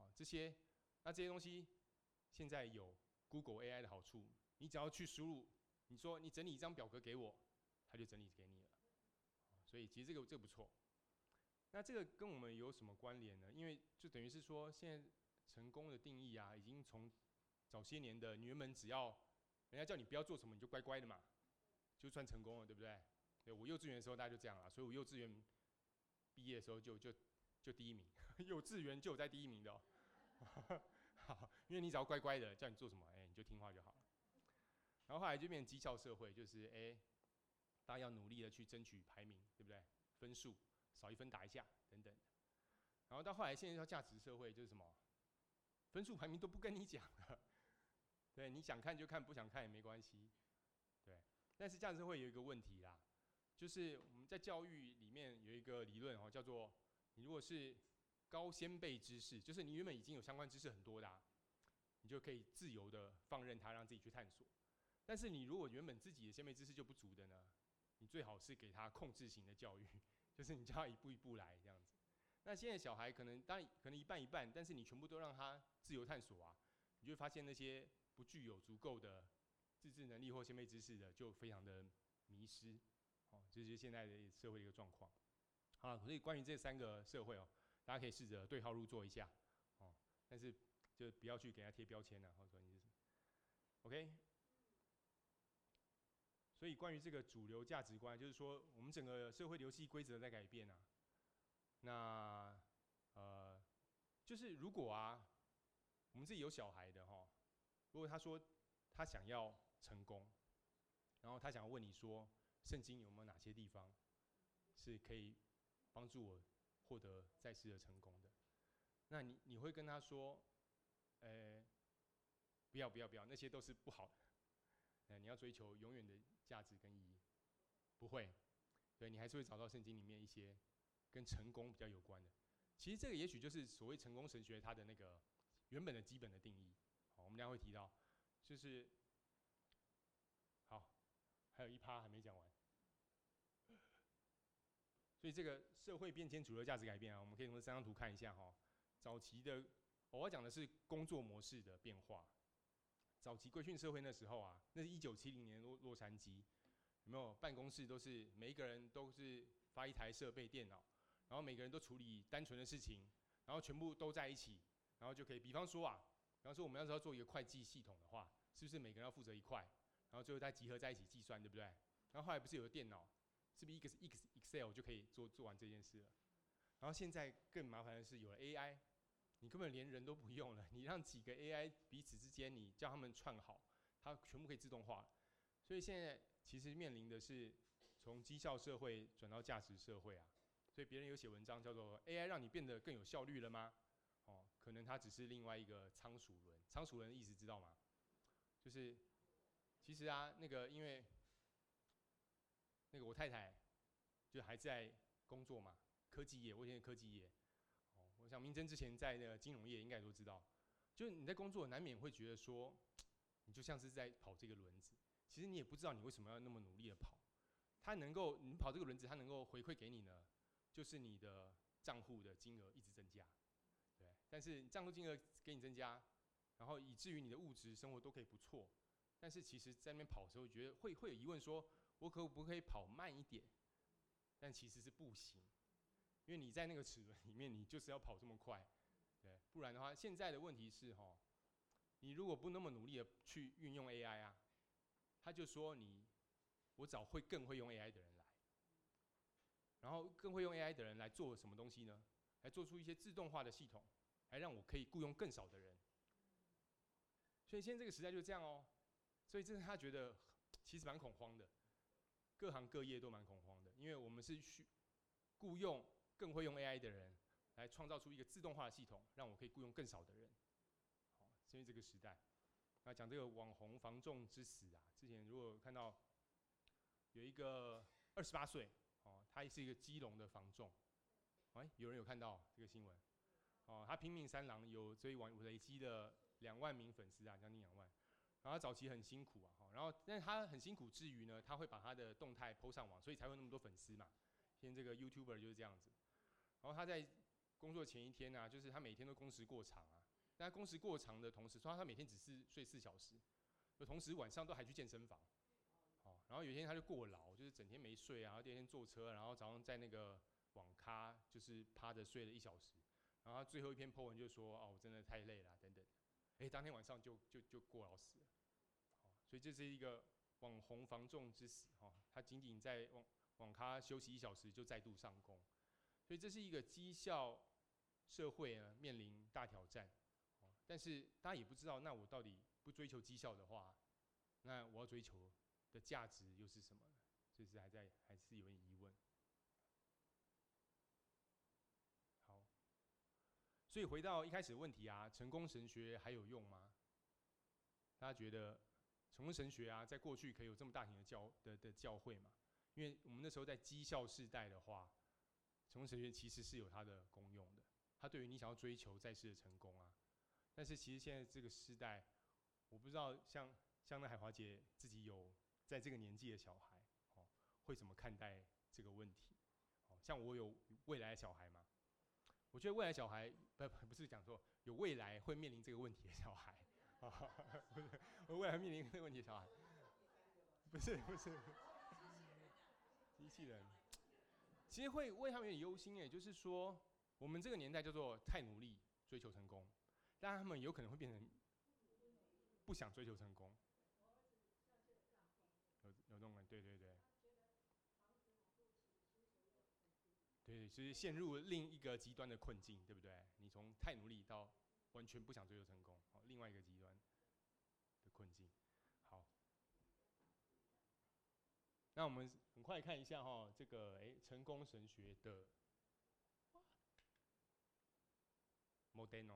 这些东西现在有 Google AI 的好处，你只要去输入，你说你整理一张表格给我，它就整理给你了。所以其实这个不错。那这个跟我们有什么关联呢？因为就等于是说，现在成功的定义啊，已经从早些年的你原本只要人家叫你不要做什么，你就乖乖的嘛，就算成功了，对不对？对，我幼稚园的时候大家就这样啦，所以我幼稚园毕业的时候就第一名，幼稚园就有在第一名的好，因为你只要乖乖的，叫你做什么，你就听话就好了。然后后来就变成绩效社会，就是大家要努力的去争取排名，对不对？分数少一分打一架等等的。然后到后来现在叫价值社会，就是什么分数排名都不跟你讲了，对，你想看就看，不想看也没关系，对。但是价值社会有一个问题啦，就是我们在教育里面有一个理论叫做你如果是高先辈知识，就是你原本已经有相关知识很多的你就可以自由的放任他，让自己去探索。但是你如果原本自己的先辈知识就不足的呢，你最好是给他控制型的教育，就是你叫他一步一步来这样子。那现在小孩可能一半一半，但是你全部都让他自由探索你就会发现那些不具有足够的自制能力或先辈知识的，就非常的迷失。这就是现在的社会的一个状况。好，所以关于这3个社会大家可以试着对号入座一下但是就不要去给他贴标签或者说你是什么 ，OK。所以关于这个主流价值观，就是说我们整个社会游戏规则在改变那就是如果我们自己有小孩的如果他说他想要成功，然后他想要问你说圣经有没有哪些地方是可以帮助我获得在世的成功的，那你会跟他说，不要，那些都是不好的，你要追求永远的价值跟意义，不会，对，你还是会找到圣经里面一些跟成功比较有关的。其实这个也许就是所谓成功神学它的那个原本的基本的定义。好，我们等一下会提到，就是好，还有1趴还没讲完。所以这个社会变迁主流价值改变我们可以从这3张图看一下早期的我要讲的是工作模式的变化。早期规训社会那时候那是1970年洛杉矶，有没有办公室都是每一个人都是发一台设备电脑，然后每个人都处理单纯的事情，然后全部都在一起，然后就可以，比方说我们要做一个会计系统的话，是不是每个人要负责一块，然后最后再集合在一起计算，对不对？然后后来不是有个电脑，是不是一个是 Excel 就可以做完这件事了？然后现在更麻烦的是有了 AI， 你根本连人都不用了，你让几个 AI 彼此之间，你叫他们串好，它全部可以自动化。所以现在其实面临的是从绩效社会转到价值社会所以别人有写文章叫做 AI 让你变得更有效率了吗？可能它只是另外一个仓鼠轮。仓鼠轮的意思知道吗？就是其实那个因为那个我太太就还在工作嘛，科技业，我以前科技业我想明珍之前在那个金融业应该都知道，就是你在工作难免会觉得说，你就像是在跑这个轮子，其实你也不知道你为什么要那么努力的跑。你跑这个轮子，它能够回馈给你呢，就是你的账户的金额一直增加，对。但是账户金额给你增加，然后以至于你的物质生活都可以不错，但是其实在那边跑的时候，觉得会有疑问说，我可不可以跑慢一点？但其实是不行，因为你在那个齿轮里面，你就是要跑这么快，对。不然的话，现在的问题是你如果不那么努力的去运用 AI 他就说我找更会用 AI 的人来，然后更会用 AI 的人来做什么东西呢？来做出一些自动化的系统，来让我可以雇佣更少的人。所以现在这个时代就是这样所以这是他觉得其实蛮恐慌的，各行各业都蛮恐慌的，因为我们是雇佣更会用 AI 的人，来创造出一个自动化的系统，让我可以雇佣更少的人。所以这个时代，那讲这个网红房仲之死之前如果看到有一个28岁他是一个基隆的房仲，有人有看到这个新闻他拼命三郎有追累积的2万名粉丝将近2万。然后他早期很辛苦然后但是他很辛苦之余呢，他会把他的动态 po 上网，所以才会有那么多粉丝嘛。现在这个 YouTuber 就是这样子。然后他在工作前一天啊，就是他每天都工时过长啊。但他工时过长的同时，说他每天只是睡4小时，就同时晚上都还去健身房。然后有一天他就过劳，就是整天没睡啊，然后第二天坐车，然后早上在那个网咖就是趴着睡了1小时，然后他最后一篇 po 文就说我真的太累了等等，当天晚上就过劳死了。所以这是一个网红防重之死他仅仅在网咖休息1小时就再度上工，所以这是一个绩效社会呢面临大挑战。但是大家也不知道，那我到底不追求绩效的话，那我要追求的价值又是什么呢？这是还是有点疑问。好，所以回到一开始的问题啊，成功神学还有用吗？大家觉得成功神学啊，在过去可以有这么大型的教会嘛？因为我们那时候在绩效世代的话，成功神学其实是有它的功用的，它对于你想要追求在世的成功啊。但是其实现在这个时代，我不知道像那海华姐自己有在这个年纪的小孩，会怎么看待这个问题？像我有未来的小孩嘛，我觉得未来小孩不是讲说有未来会面临这个问题的小孩，不是我未来面临这个问题的小孩，不是机器人，其实会为他们有点忧心耶，就是说我们这个年代叫做太努力追求成功。但他们有可能会变成不想追求成功，有这种感觉，对，所以陷入另一个极端的困境，对不对？你从太努力到完全不想追求成功，另外一个极端的困境。好，那我们很快看一下这个成功神学的 Modeno。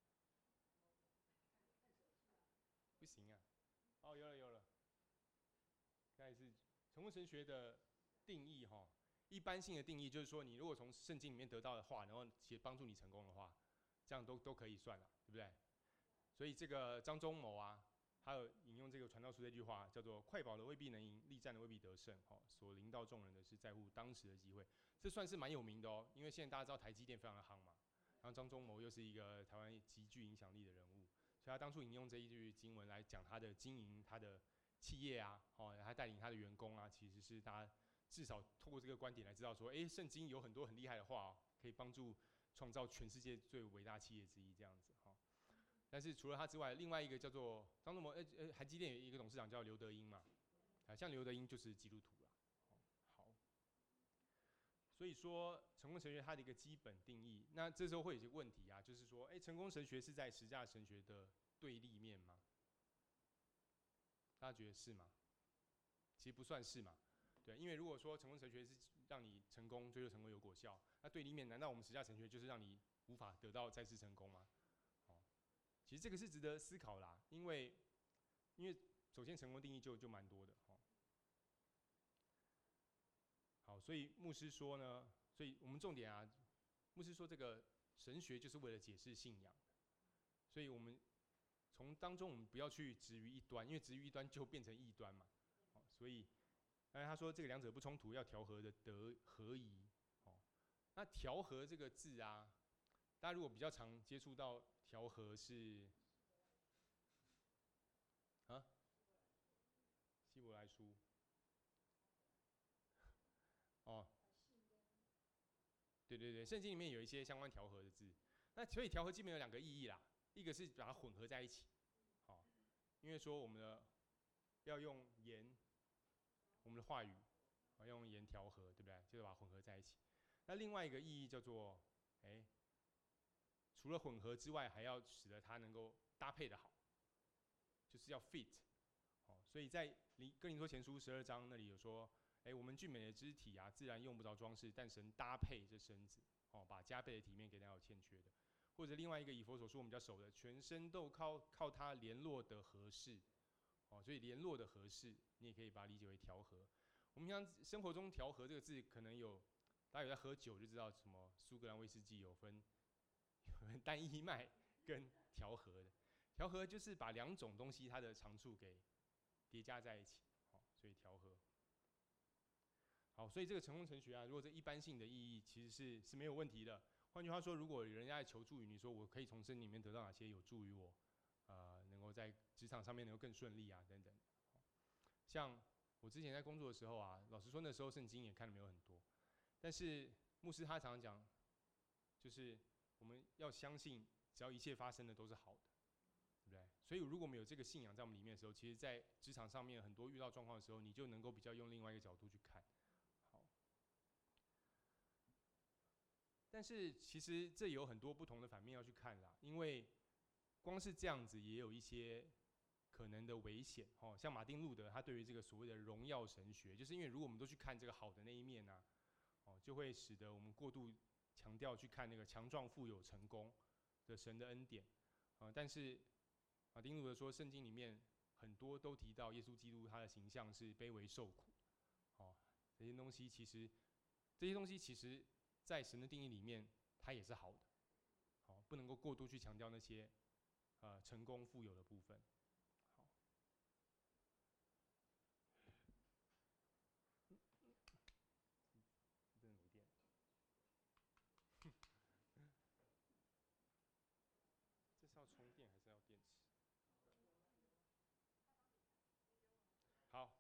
不行啊！有了。刚才是成功神学的定义一般性的定义就是说，你如果从圣经里面得到的话，然后其实帮助你成功的话，这样都可以算了，对不对？所以这个张忠谋啊，他有引用这个传道书这句话，叫做“快跑的未必能赢，力战的未必得胜，所临到众人的是在乎当时的机会”，这算是蛮有名的哦。因为现在大家知道台积电非常的夯嘛，然后张忠谋又是一个台湾极具影响力的人物。所以他当初引用这一句经文来讲他的经营、他的企业啊，他带领他的员工啊，其实是大家至少透过这个观点来知道说，圣经有很多很厉害的话可以帮助创造全世界最伟大企业之一这样子但是除了他之外，另外一个叫做张忠谋，台积电有一个董事长叫刘德音嘛，像刘德音就是基督徒啦。好，所以说成功神学它的一个基本定义，那这时候会有一些问题啊，就是说，成功神学是在十架神学的对立面吗？大家觉得是吗？其实不算是嘛，对，因为如果说成功神学是让你成功、追求成功有果效，那对立面难道我们十架神学就是让你无法得到再次成功吗？其实这个是值得思考啦，因为首先成功定义就蛮多的好，所以牧师说呢，所以我们重点啊，牧师说这个神学就是为了解释信仰，所以我们从当中我们不要去执于一端，因为执于一端就变成异端嘛。所以，他说这个两者不冲突，要调和的得合宜。那调和这个字啊，大家如果比较常接触到调和是希伯来书对，圣经里面有一些相关调和的字。那所以调和基本有2个意义啦，一个是把它混合在一起，因为说我们的要用盐，我们的话语要用盐调和，对不对？就是把它混合在一起。那另外一个意义叫做，除了混合之外，还要使得它能够搭配的好，就是要 fit。所以在哥林多前书12章那里有说，我们俊美的肢体啊，自然用不着装饰，但神搭配这身子，把加倍的体面给那有欠缺的。或者另外一个以弗所书我们比较熟的，全身都靠它联络的合适，所以联络的合适，你也可以把它理解为调和。我们像生活中调和这个字，可能大家有在喝酒就知道，什么苏格兰威士忌有分单一麦跟调和的，调和就是把2种东西它的长处给叠加在一起，所以调和。好，所以这个成功神学啊，如果这一般性的意义其实是没有问题的。 换句话说，如果人家来求助于你说，我可以从圣经里面得到哪些有助于我，能够在职场上面能够更顺利啊，等等。像我之前在工作的时候啊，老实说那时候圣经也看的没有很多，但是牧师他常常讲，就是我们要相信，只要一切发生的都是好的，对不对？所以如果我们有这个信仰在我们里面的时候，其实在职场上面很多遇到状况的时候，你就能够比较用另外一个角度去看。好，但是其实这有很多不同的反面要去看啦，因为光是这样子也有一些可能的危险哦。像马丁路德他对于这个所谓的荣耀神学，就是因为如果我们都去看这个好的那一面啊，就会使得我们过度强调去看那个强壮、富有、成功的神的恩典但是马丁路德说，圣经里面很多都提到耶稣基督他的形象是卑微受苦，这些东西其实在神的定义里面，它也是好的，不能够过度去强调那些成功富有的部分。好，真的没电。这是要充电还是要电池？好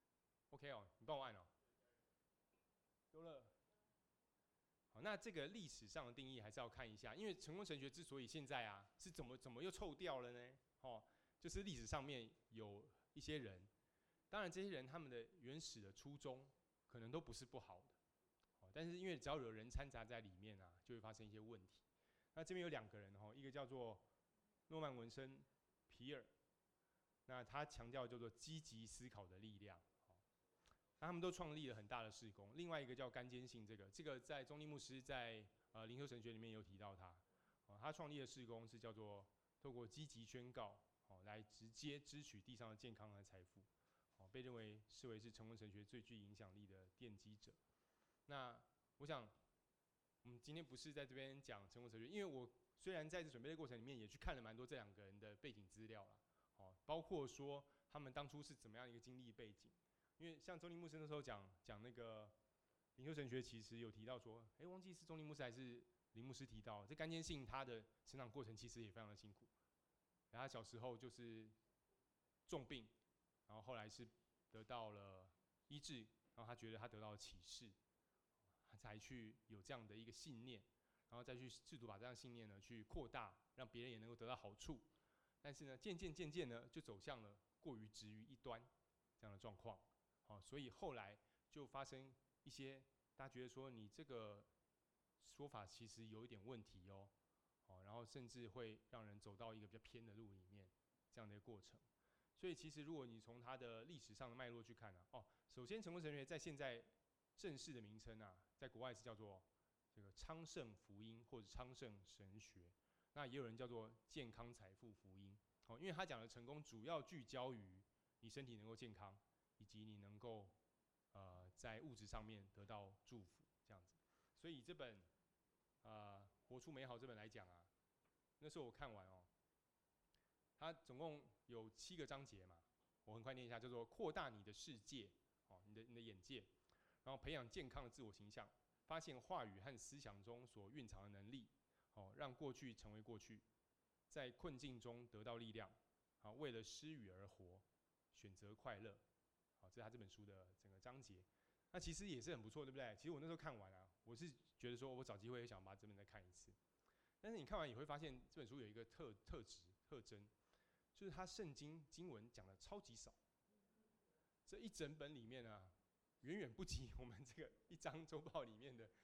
，OK 哦，你帮我按哦。丢了。好，那这个历史上的定义还是要看一下，因为成功神学之所以现在是怎么又臭掉了呢？就是历史上面有一些人，当然这些人他们的原始的初衷可能都不是不好的，但是因为只要有人掺杂在里面就会发生一些问题。那这边有2个人一个叫做诺曼文森皮尔，那他强调叫做积极思考的力量。那他们都创立了很大的事工。另外一个叫甘坚信，这个在中立牧师在灵修神学里面有提到他，他创立的事工是叫做透过积极宣告，来直接支取地上的健康和财富，被认为视为是成功神学最具影响力的奠基者。那我想，我们今天不是在这边讲成功神学，因为我虽然在这准备的过程里面也去看了蛮多这2个人的背景资料啦，包括说他们当初是怎么样一个经历背景。因为像钟林牧师那时候讲那个灵修神学，其实有提到说，忘记是钟林牧师还是林牧师提到，这甘坚信他的成长过程其实也非常的辛苦。然后他小时候就是重病，然后后来是得到了医治，然后他觉得他得到了启示，他才去有这样的一个信念，然后再去试图把这样的信念呢去扩大，让别人也能够得到好处。但是呢，渐渐呢，就走向了过于执于一端这样的状况。所以后来就发生一些大家觉得说你这个说法其实有一点问题然后甚至会让人走到一个比较偏的路里面这样的一个过程。所以其实如果你从它的历史上的脉络去看首先成功神学在现在正式的名称在国外是叫做这个昌盛福音或者昌盛神学，那也有人叫做健康财富福音因为他讲的成功主要聚焦于你身体能够健康，以及你能够在物质上面得到祝福这样子。所以这本活出美好这本来讲那时候我看完它总共有7个章节嘛，我很快念一下，叫做扩大你的世界你的眼界，然后培养健康的自我形象，发现话语和思想中所蕴藏的能力，让过去成为过去，在困境中得到力量，为了施予而活，选择快乐。这是他这本书的整个章节。那其实也是很不错，对不对？其实我那时候看完我是觉得说我找机会也想把这本再看一次。但是你看完也会发现这本书有一个特征，就是它圣经经文讲的超级少。这一整本里面远远不及我们这个1张周报里面的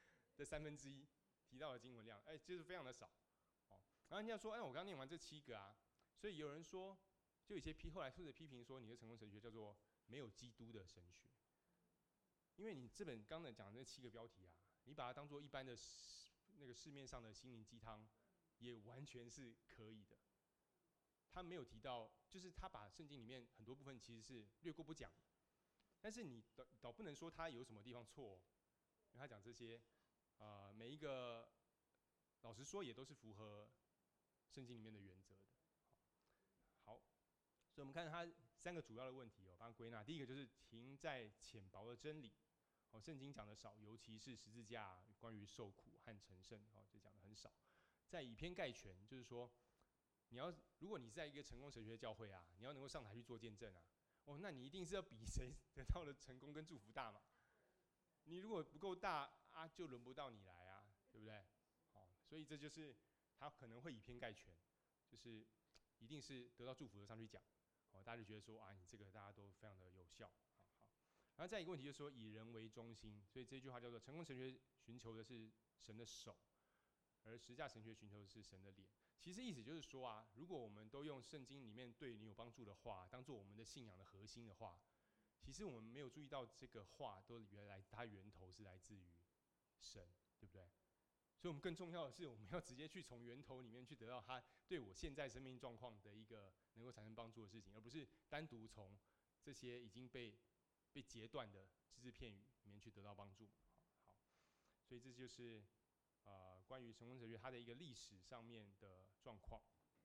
1/3提到的经文量，就是非常的少。然后人家说，我刚刚念完这7个所以有人说，就有些后来或者批评说，你的成功神学叫做没有基督的神学，因为你这本刚才讲的那7个标题你把它当做一般的那个市面上的心灵鸡汤，也完全是可以的。他没有提到，就是他把圣经里面很多部分其实是略过不讲，但是你倒不能说他有什么地方错因为他讲这些每一个老实说也都是符合圣经里面的原则的。好，所以我们看他3个主要的问题把它归纳。第一个就是停在浅薄的真理， 圣经讲的少，尤其是十字架关于受苦和成圣，就讲的很少。在以偏概全，就是说，如果你在一个成功神学教会啊，你要能够上台去做见证啊，那你一定是要比谁得到的成功跟祝福大嘛。你如果不够大啊，就轮不到你来啊，对不对？所以这就是他可能会以偏概全，就是一定是得到祝福的上去讲，大家就觉得说啊，你这个大家都非常的有效。好，然后再一个问题就是说以人为中心，所以这句话叫做成功神学寻求的是神的手，而十架神学寻求的是神的脸。其实意思就是说啊，如果我们都用圣经里面对你有帮助的话当做我们的信仰的核心的话，其实我们没有注意到这个话都原来它源头是来自于神，对不对？所以我们更重要的是，我们要直接去从源头里面去得到他对我现在生命状况的一个能够产生帮助的事情，而不是单独从这些已经被截断的只字片语里面去得到帮助。好，所以这就是关于成功神学它的一个历史上面的状况。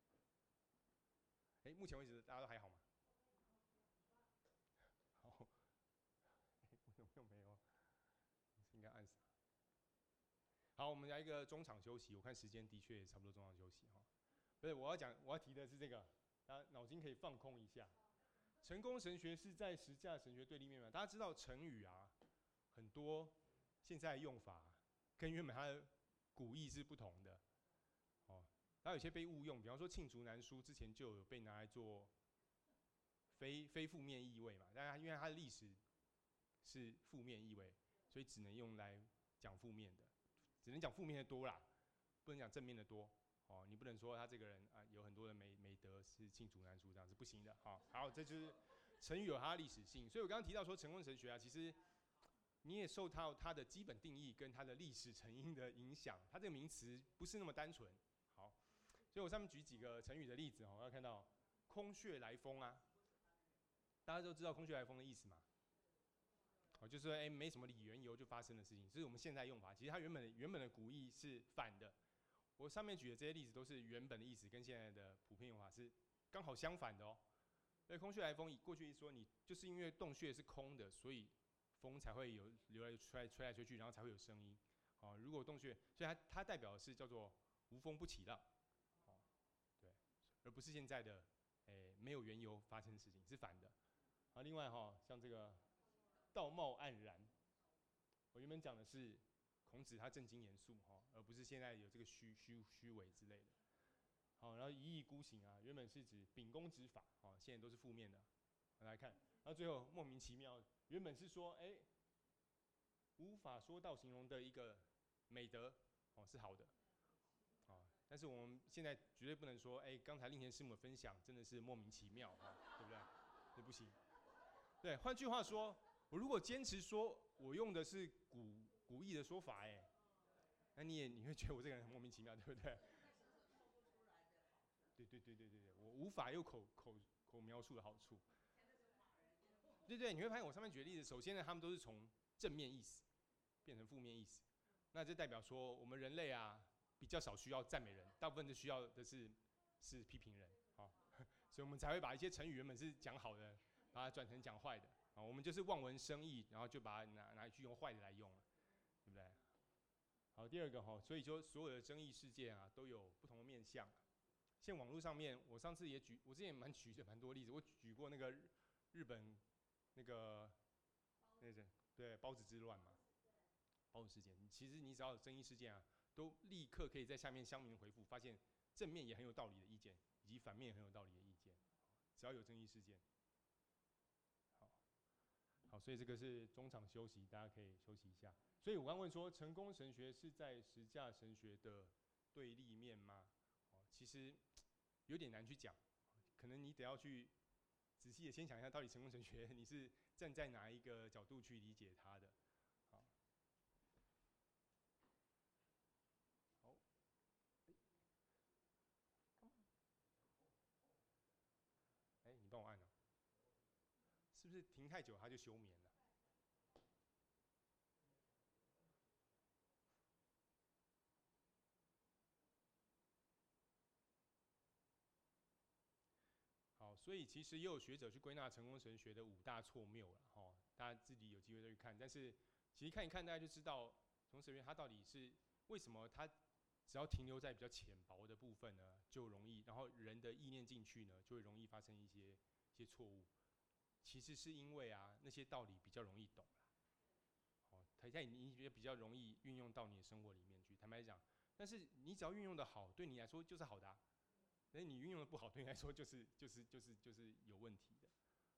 目前为止大家都还好吗？好，又没有，应该按死。好，我们来一个中场休息。我看时间的确也差不多中场休息哈。不是，我要提的是这个，大家脑筋可以放空一下。成功神学是在十架神学对立面嘛？大家知道成语啊，很多现在的用法跟原本它的古义是不同的。然后有些被误用，比方说罄竹难书之前就有被拿来做非负面意味嘛，但因为它的历史是负面意味，所以只能用来讲负面的。只能讲负面的多啦，不能讲正面的多。你不能说他这个人啊有很多的美德是罄竹难书，这样是不行的。好，这就是成语有它的历史性。所以我刚刚提到说成功神学啊，其实你也受到它的基本定义跟它的历史成因的影响，它这个名词不是那么单纯。好，所以我上面举几个成语的例子哦，要看到空穴来风啊，大家都知道空穴来风的意思嘛。就是说没什么理缘由就发生的事情，这是我们现在用法。其实它原本的古义是反的。我上面举的这些例子都是原本的意思，跟现在的普遍用法是刚好相反的哦。所以空穴来风，过去说你就是因为洞穴是空的，所以风才会有流来吹来吹去，然后才会有声音。如果洞穴，所以它代表的是叫做无风不起浪。对，而不是现在的没有缘由发生的事情，是反的。另外像这个道貌岸然，我原本讲的是孔子他正经严肃而不是现在有这个虚伪之类的。然后一意孤行啊，原本是指秉公执法现在都是负面的。来看，然后最后莫名其妙，原本是说无法说到形容的一个美德是好的但是我们现在绝对不能说刚才令田师母的分享真的是莫名其妙对不对？这不行。对，换句话说，我如果坚持说我用的是古义的说法，那你会觉得我这个人很莫名其妙，对不对？对，我无法用口描述的好处。对，你会发现我上面举的例子，首先呢，他们都是从正面意思变成负面意思，那这代表说我们人类啊比较少需要赞美人，大部分都需要的是批评人所以我们才会把一些成语原本是讲好的，把它转成讲坏的我们就是望文生义，然后就把它拿去用坏的来用了，对不对？好，第二个所以说所有的争议事件啊都有不同的面向。现在网络上面，我上次也我之前举蛮多例子，我举过那个日本那个对包子之乱嘛，包子事件，其实你只要有争议事件啊，都立刻可以在下面乡民回复，发现正面也很有道理的意见，以及反面也很有道理的意见，只要有争议事件。好，所以这个是中场休息，大家可以休息一下。所以我刚问说，成功神学是在十架神学的对立面吗？其实有点难去讲，可能你得要去仔细的先想一下，到底成功神学你是站在哪一个角度去理解它的。好，你帮我按是不是停太久它就休眠了？好，所以其实也有学者去归纳成功神学的5大错谬了大家自己有机会再去看。但是其实看一看，大家就知道从神学它到底是为什么它只要停留在比较浅薄的部分呢，就容易，然后人的意念进去呢，就会容易发生一些错误。其实是因为啊，那些道理比较容易懂啦，它在你也比较容易运用到你的生活里面去。坦白讲，但是你只要运用的好，对你来说就是好的啊。但是你运用的不好，对你来说就是有问题的。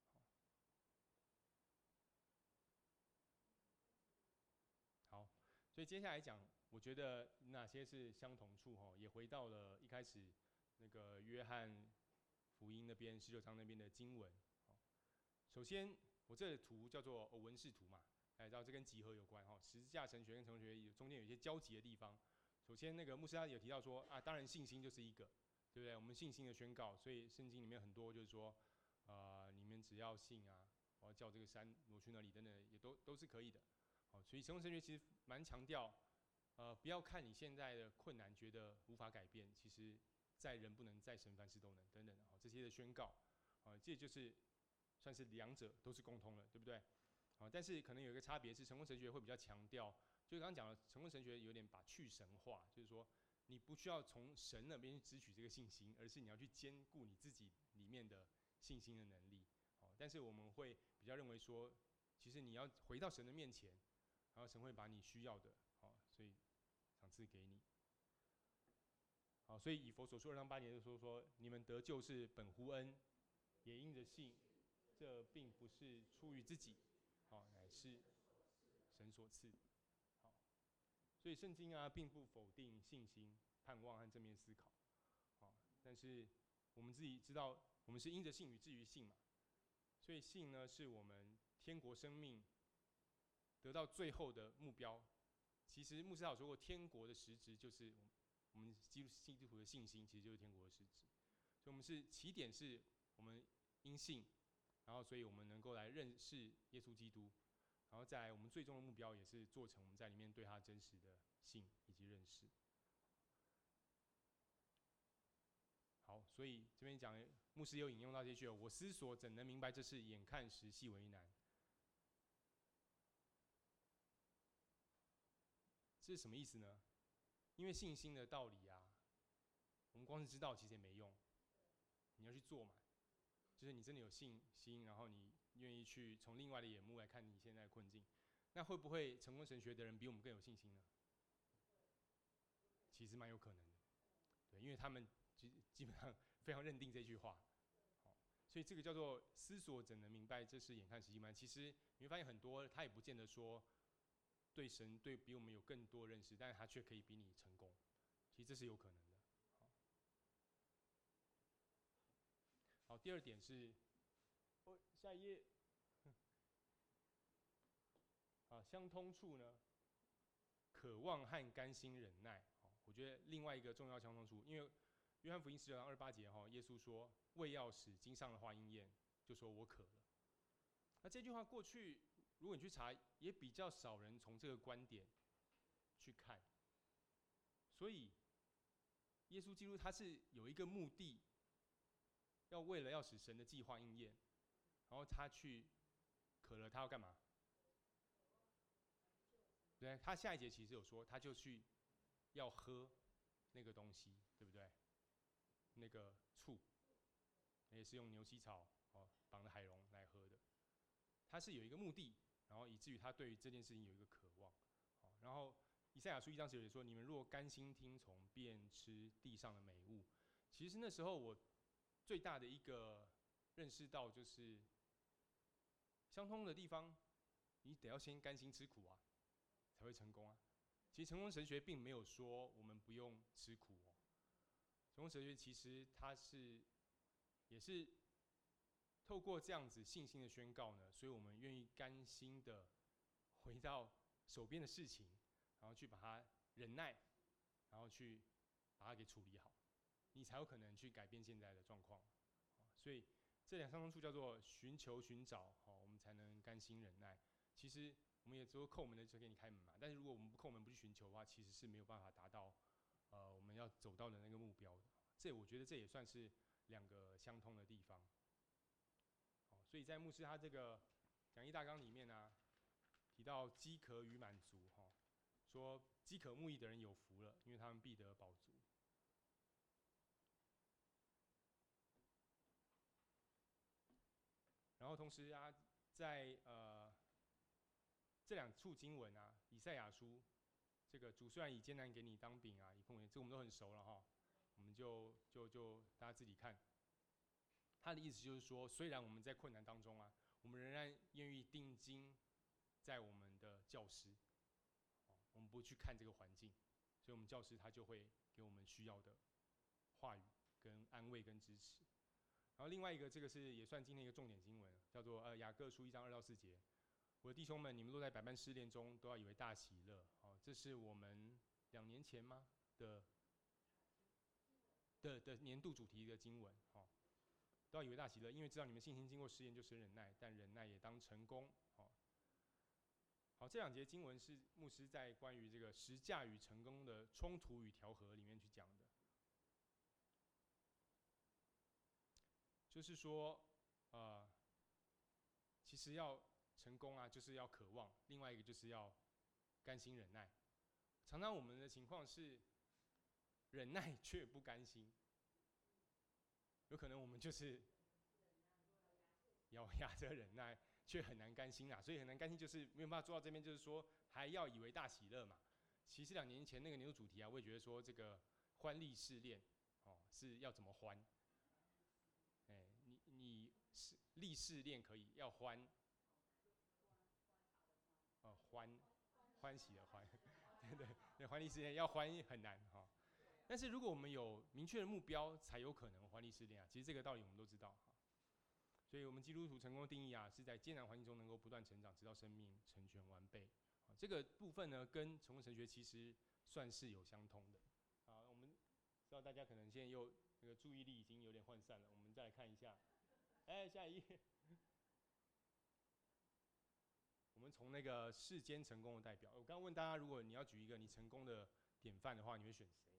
好，所以接下来讲，我觉得哪些是相同处哈，也回到了一开始那个约翰福音那边19章那边的经文。首先，我这个图叫做偶文式图嘛，大家知道这跟集合有关哈，十字架神学跟神学中间有一些交集的地方。首先，那个牧师他有提到说啊，当然信心就是一个，对不对？我们信心的宣告，所以圣经里面很多就是说，你们只要信啊，我要叫这个山挪去那里等等，也都是可以的。所以成功神学其实蛮强调，不要看你现在的困难觉得无法改变，其实在人不能，在神凡事都能等等的这些的宣告，这就是算是两者都是共通的，对不对？但是可能有一个差别是，成功神学会比较强调，就是刚刚讲了，成功神学有点把去神化，就是说你不需要从神那边去支取这个信心，而是你要去兼顾你自己里面的信心的能力。但是我们会比较认为说，其实你要回到神的面前。然后神会把你需要的，所以赏赐给你。好，所以以弗所书2章8节就说你们得救是本乎恩，也因着信，这并不是出于自己，乃是神所赐。好，所以圣经啊，并不否定信心、盼望和正面思考。但是我们自己知道，我们是因着信以至于信嘛，所以信呢，是我们天国生命得到最后的目标。其实牧师有说过，天国的实质就是我们基督徒的信心，其实就是天国的实质。所以我们是起点是我们因信，然后所以我们能够来认识耶稣基督，然后再来我们最终的目标也是做成我们在里面对他真实的信以及认识。好，所以这边讲牧师有引用到这句：我思索怎能明白这事，眼看时细为难。这是什么意思呢？因为信心的道理啊，我们光是知道其实也没用，你要去做嘛。就是你真的有信心，然后你愿意去从另外的眼目来看你现在的困境，那会不会成功神学的人比我们更有信心呢？其实蛮有可能的，对，因为他们基本上非常认定这句话。所以这个叫做思索怎能明白这是眼看时细为难。其实你会发现很多他也不见得说对神对比我们有更多认识，但是他却可以比你成功，其实这是有可能的。好，第二点是，下一页，相通处呢，渴望和甘心忍耐。我觉得另外一个重要相通处，因为约翰福音19章28节耶稣说：“为要使经上的话应验，就说我渴了。”那这句话过去，如果你去查，也比较少人从这个观点去看。所以，耶稣基督他是有一个目的，为了要使神的计划应验，然后他去渴了，他要干嘛？对，他下一节其实有说，他就去要喝那个东西，对不对？那个醋，也是用牛膝草绑的海龙来喝的。他是有一个目的，然后以至于他对于这件事情有一个渴望。然后以赛亚书1章10节说：“你们若甘心听从，便吃地上的美物。”其实那时候我最大的一个认识到，就是相通的地方，你得要先甘心吃苦啊，才会成功啊。其实成功神学并没有说我们不用吃苦哦。成功神学其实它也是透过这样子信心的宣告呢，所以我们愿意甘心的回到手边的事情，然后去把它忍耐，然后去把它给处理好，你才有可能去改变现在的状况。所以这两相通处叫做寻求、寻找，我们才能甘心忍耐。其实我们也只有叩门的时候给你开门嘛，但是如果我们不叩门、不去寻求的话，其实是没有办法达到我们要走到的那个目标的。我觉得这也算是两个相通的地方。所以在牧师他这个讲义大纲里面呢， 提到饥渴与满足哈，说饥渴慕义的人有福了，因为他们必得饱足。然后同时啊，在这2处经文啊，以赛亚书，这个主虽然以艰难给你当饼啊，以困为，这我们都很熟了哈，我们就大家自己看。他的意思就是说，虽然我们在困难当中啊，我们仍然愿意定睛在我们的教师，我们不去看这个环境，所以我们教师他就会给我们需要的话语跟安慰跟支持。然后另外一个，这个是也算今天一个重点经文，叫做雅各书1章2到4节。我的弟兄们，你们若在百般试炼中，都要以为大喜乐。这是我们2年前吗的年度主题的经文，都要以为大喜乐，因为知道你们信心经过试验就生忍耐，但忍耐也当成功。好，这2节经文是牧师在关于这个实价与成功的冲突与调和里面去讲的。就是说，其实要成功啊，就是要渴望；另外一个就是要甘心忍耐。常常我们的情况是忍耐却不甘心，有可能我们就是咬牙着忍耐，却很难甘心啦。所以很难甘心，就是没有办法做到这边，就是说还要以为大喜乐嘛。其实2年前那个年度主题啊，我也觉得说这个欢力试炼，是要怎么欢？你力试炼可以，要欢，欢喜的欢，对，欢力试炼要欢很难哈。但是如果我们有明确的目标，才有可能欢力试炼啊。其实这个道理我们都知道哈。所以我们基督徒成功的定义啊，是在艰难环境中能够不断成长，直到生命成全完备。这个部分呢，跟成功神学其实算是有相通的。我们知道大家可能现在又那个注意力已经有点涣散了，我们再来看一下。下一页。我们从那个世间成功的代表，我刚刚问大家，如果你要举一个你成功的典范的话，你会选谁？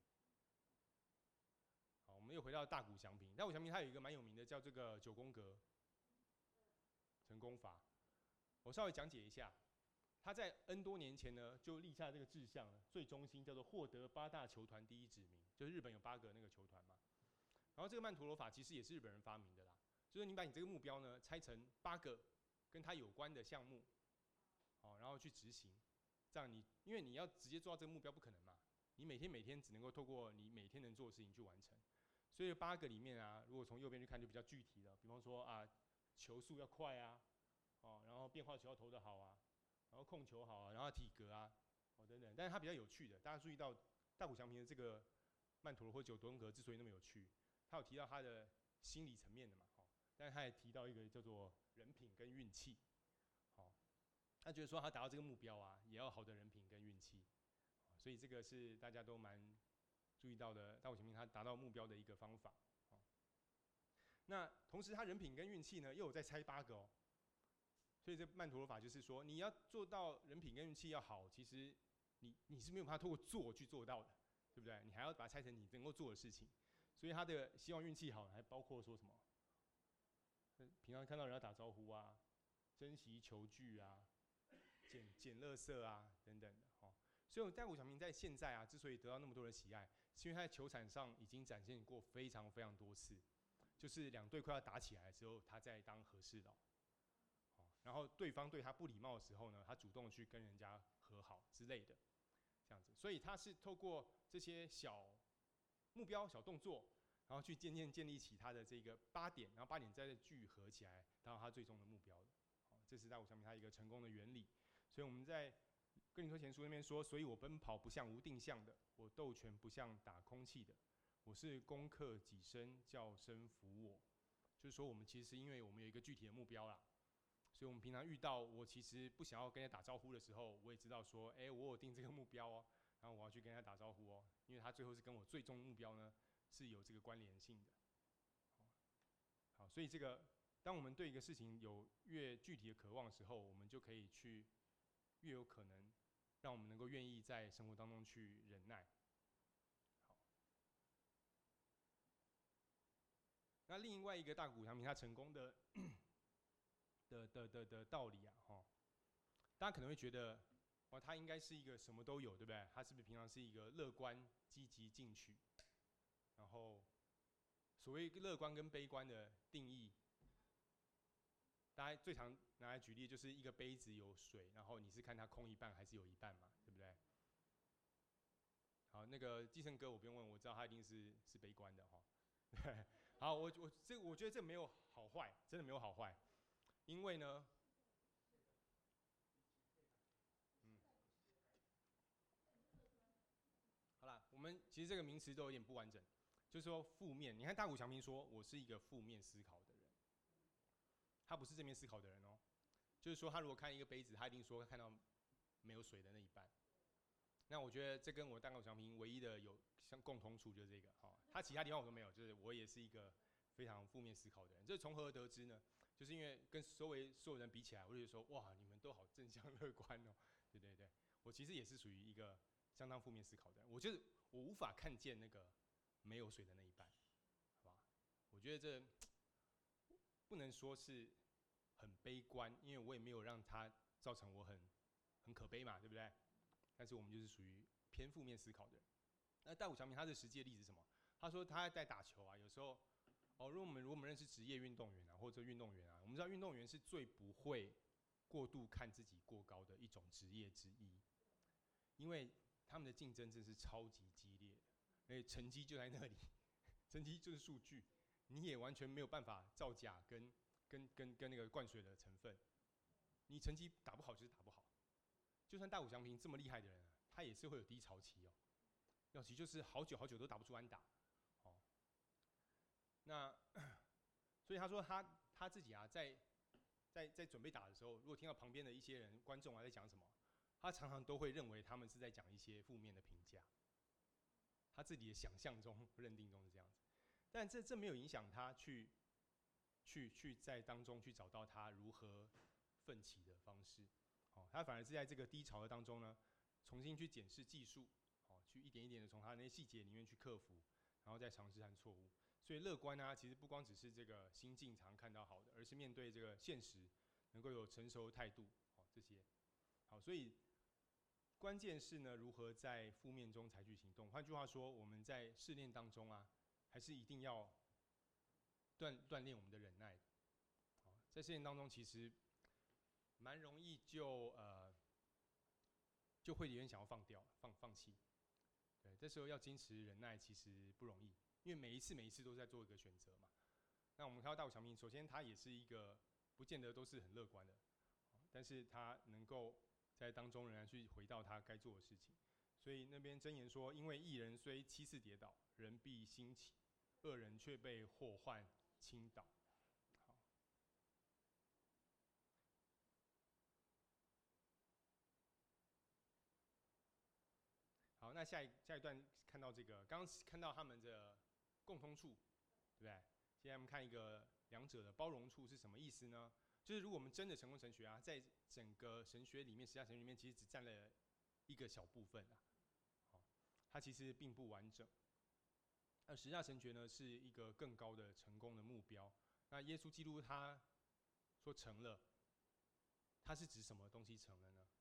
好，我们又回到大谷翔平。大谷翔平他有一个蛮有名的，叫这个9宫格成功法。我稍微讲解一下。他在 N 多年前呢，就立下这个志向了，最中心叫做获得8大球团第一指名，就是日本有8个那个球团嘛。然后这个曼陀罗法其实也是日本人发明的啦，就是你把你这个目标呢拆成8个跟它有关的项目，然后去执行，这样因为你要直接做到这个目标不可能嘛，你每天只能够透过你每天能做的事情去完成。所以8个里面啊，如果从右边去看就比较具体了，比方说球速要快啊，然后变化球要投得好啊，然后控球好啊，然后体格啊，等等。但是它比较有趣的，大家注意到大谷翔平的这个曼陀罗或9宫格之所以那么有趣，他有提到他的心理层面的嘛，但是他也提到一个叫做人品跟运气，他觉得说他达到这个目标啊，也要好的人品跟运气，所以这个是大家都蛮注意到的，大谷翔平他达到目标的一个方法。那同时他人品跟运气呢，又有再拆8个哦。所以这曼陀罗法就是说，你要做到人品跟运气要好，其实你是没有办法透过做去做到的，对不对？你还要把它拆成你能够做的事情。所以他的希望运气好，还包括说什么？平常看到人家打招呼啊，珍惜球具啊，捡垃圾啊等等的。所以大谷翔平在现在啊，之所以得到那么多人喜爱，是因为他在球场上已经展现过非常非常多次，就是2队快要打起来的时候，他在当和事佬。然后对方对他不礼貌的时候呢，他主动去跟人家和好之类的，这样子。所以他是透过这些小目标、小动作，然后去渐渐建立起他的这个8点，然后8点再聚合起来，达到他最终的目标的。这是大谷翔平他一个成功的原理。所以我们在哥林多前书那边说，所以我奔跑不像无定向的，我斗拳不像打空气的，我是攻克己身，叫身服我。就是说，我们其实是因为我们有一个具体的目标啦。所以我们平常遇到我其实不想要跟人家打招呼的时候，我也知道说，我有定这个目标哦，然后我要去跟人家打招呼哦，因为他最后是跟我最终目标呢是有这个关联性的。好，所以这个当我们对一个事情有越具体的渴望的时候，我们就可以去越有可能让我们能够愿意在生活当中去忍耐。好，那另外一个大谷翔平他成功的道理啊， 大家可能会觉得，哇，他应该是一个什么都有，对不对？他是不是平常是一个乐观、积极进取？然后，所谓乐观跟悲观的定义，大家最常拿来举例就是一个杯子有水，然后你是看它空一半还是有一半嘛，对不对？好，那个继承哥我不用问，我知道他一定是悲观的哈。好，我觉得这没有好坏，真的没有好坏，因为呢，好啦，我们其实这个名词都有点不完整，就是说负面。你看大谷翔平说我是一个负面思考的人，他不是正面思考的人哦。就是说他如果看一个杯子，他一定说看到没有水的那一半。那我觉得这跟我大谷翔平唯一的有共同处就是这个，他其他地方我都没有，就是我也是一个非常负面思考的人。这从何而得知呢？就是因为跟所有人比起来，我就觉得说哇，你们都好正向乐观哦，对对对，我其实也是属于一个相当负面思考的人。我觉得我无法看见那个没有水的那一半，好吧？我觉得这不能说是很悲观，因为我也没有让它造成我很可悲嘛，对不对？但是我们就是属于偏负面思考的人。那大谷翔平他的实际的例子是什么？他说他在打球啊，有时候如果我们认识职业运动员啊，或者运动员啊，我们知道运动员是最不会过度看自己过高的一种职业之一，因为他们的竞争真是超级激烈的，而且成绩就在那里，成绩就是数据，你也完全没有办法造假跟那个灌水的成分，你成绩打不好就是打不好。就算大谷翔平这么厉害的人，他也是会有低潮期哦。低潮期就是好久都打不出安打，哦。那所以他说他自己啊，在准备打的时候，如果听到旁边的一些人观众啊在讲什么，他常常都会认为他们是在讲一些负面的评价。他自己的想象中、认定中是这样子，但这没有影响他去在当中去找到他如何奋起的方式。他反而是在这个低潮的当中呢，重新去检视技术，去一点一点的从他那些细节里面去克服，然后再尝试和错误。所以乐观啊，其实不光只是这个心境常看到好的，而是面对这个现实能够有成熟的态度，这些。好，所以关键是呢，如何在负面中采取行动。换句话说，我们在试炼当中啊，还是一定要锻炼我们的忍耐。在试炼当中，其实蛮容易就会有点想要放弃。对，这时候要坚持忍耐，其实不容易，因为每一次都在做一个选择嘛。那我们看到大谷翔平，首先他也是一个不见得都是很乐观的，但是他能够在当中仍然去回到他该做的事情。所以那边箴言说：“因为义人虽7次跌倒，人必兴起；恶人却被祸患倾倒。”好，那下一段看到这个，刚刚看到他们的共通处，对不对？现在我们看一个两者的包容处是什么意思呢？就是如果我们真的成功神学啊，在整个神学里面，十架神学里面，其实只占了一个小部分啊，它其实并不完整。那十架神学呢，是一个更高的成功的目标。那耶稣基督他说成了，他是指什么东西成了呢？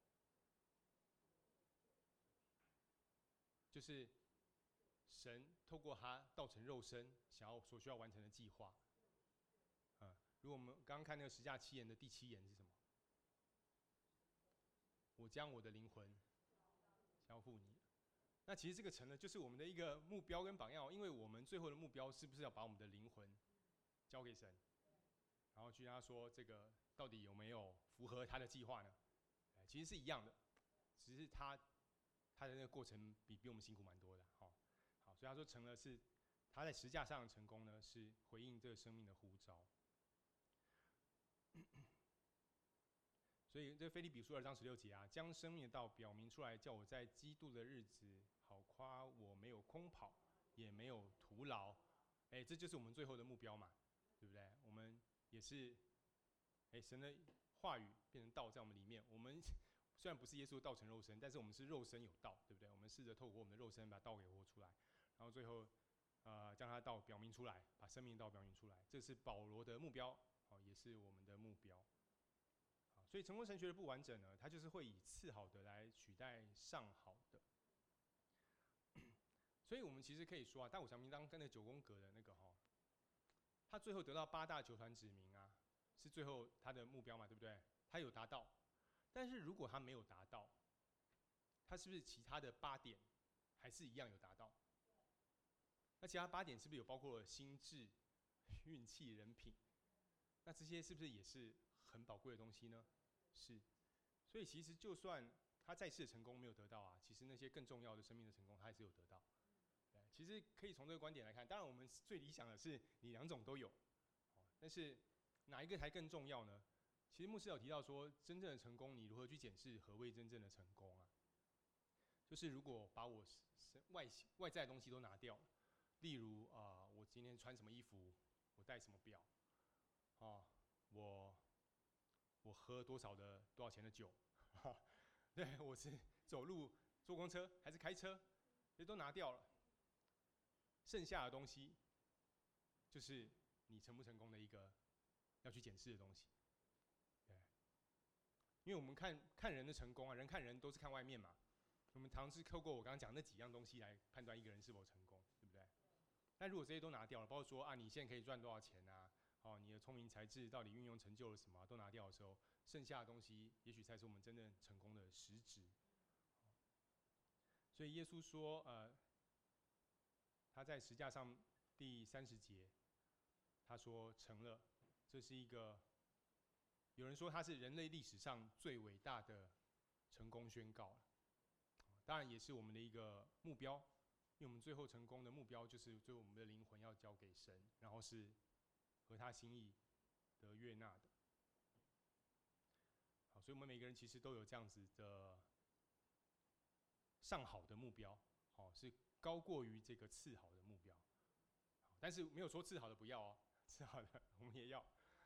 就是神透过他道成肉身，所需要完成的计划。如果我们刚刚看那个十架七言的第7言是什么？我将我的灵魂交付你。那其实这个成了，就是我们的一个目标跟榜样，因为我们最后的目标是不是要把我们的灵魂交给神，然后去跟他说这个到底有没有符合他的计划呢？其实是一样的，只是他的那个过程比我们辛苦蛮多的。好，所以他说成了是他在十架上的成功呢，是回应这个生命的呼召。所以这腓立比书2章16节啊，将生命的道表明出来，叫我在基督的日子好夸我没有空跑，也没有徒劳。这就是我们最后的目标嘛，对不对？我们也是，神的话语变成道在我们里面。我们虽然不是耶稣道成肉身，但是我们是肉身有道，对不对？我们试着透过我们的肉身把道给活出来，然后最后将他的道表明出来，把生命的道表明出来。这是保罗的目标，也是我们的目标。 所以成功神学的不完整呢，它就是会以次好的来取代上好的。所以我们其实可以说啊，大谷翔平当跟那个9宫格的那个他最后得到8大球团指名啊，是最后他的目标嘛，对不对？他有达到，但是如果他没有达到，他是不是其他的8点还是一样有达到？那其他8点是不是有包括了心智、运气、人品？那这些是不是也是很宝贵的东西呢？是。所以其实就算他在世的成功没有得到啊，其实那些更重要的生命的成功，他还是有得到。对，其实可以从这个观点来看，当然我们最理想的是你2种都有，但是哪一个才更重要呢？其实牧师有提到说，真正的成功，你如何去检视何谓真正的成功啊？就是如果把我外在的东西都拿掉了，例如我今天穿什么衣服，我戴什么表，我喝多少钱的酒，对，我是走路、坐公车还是开车，这些都拿掉了，剩下的东西就是你成不成功的一个要去检视的东西。对，因为我们看人的成功啊，人看人都是看外面嘛。我们常是透过我刚刚讲那几样东西来判断一个人是否成功，对不对？那如果这些都拿掉了，包括说啊，你现在可以赚多少钱啊？你的聪明才智到底运用成就了什么，都拿掉的时候，剩下的东西也许才是我们真正成功的实质。所以耶稣说，他在十架上第30节，他说成了，这是一个有人说他是人类历史上最伟大的成功宣告了。当然也是我们的一个目标，因为我们最后成功的目标就是最后我们的灵魂要交给神，然后是合他心意得悦纳的。好，所以我们每个人其实都有这样子的上好的目标，是高过于这个次好的目标。但是没有说次好的不要哦，次好的我们也要。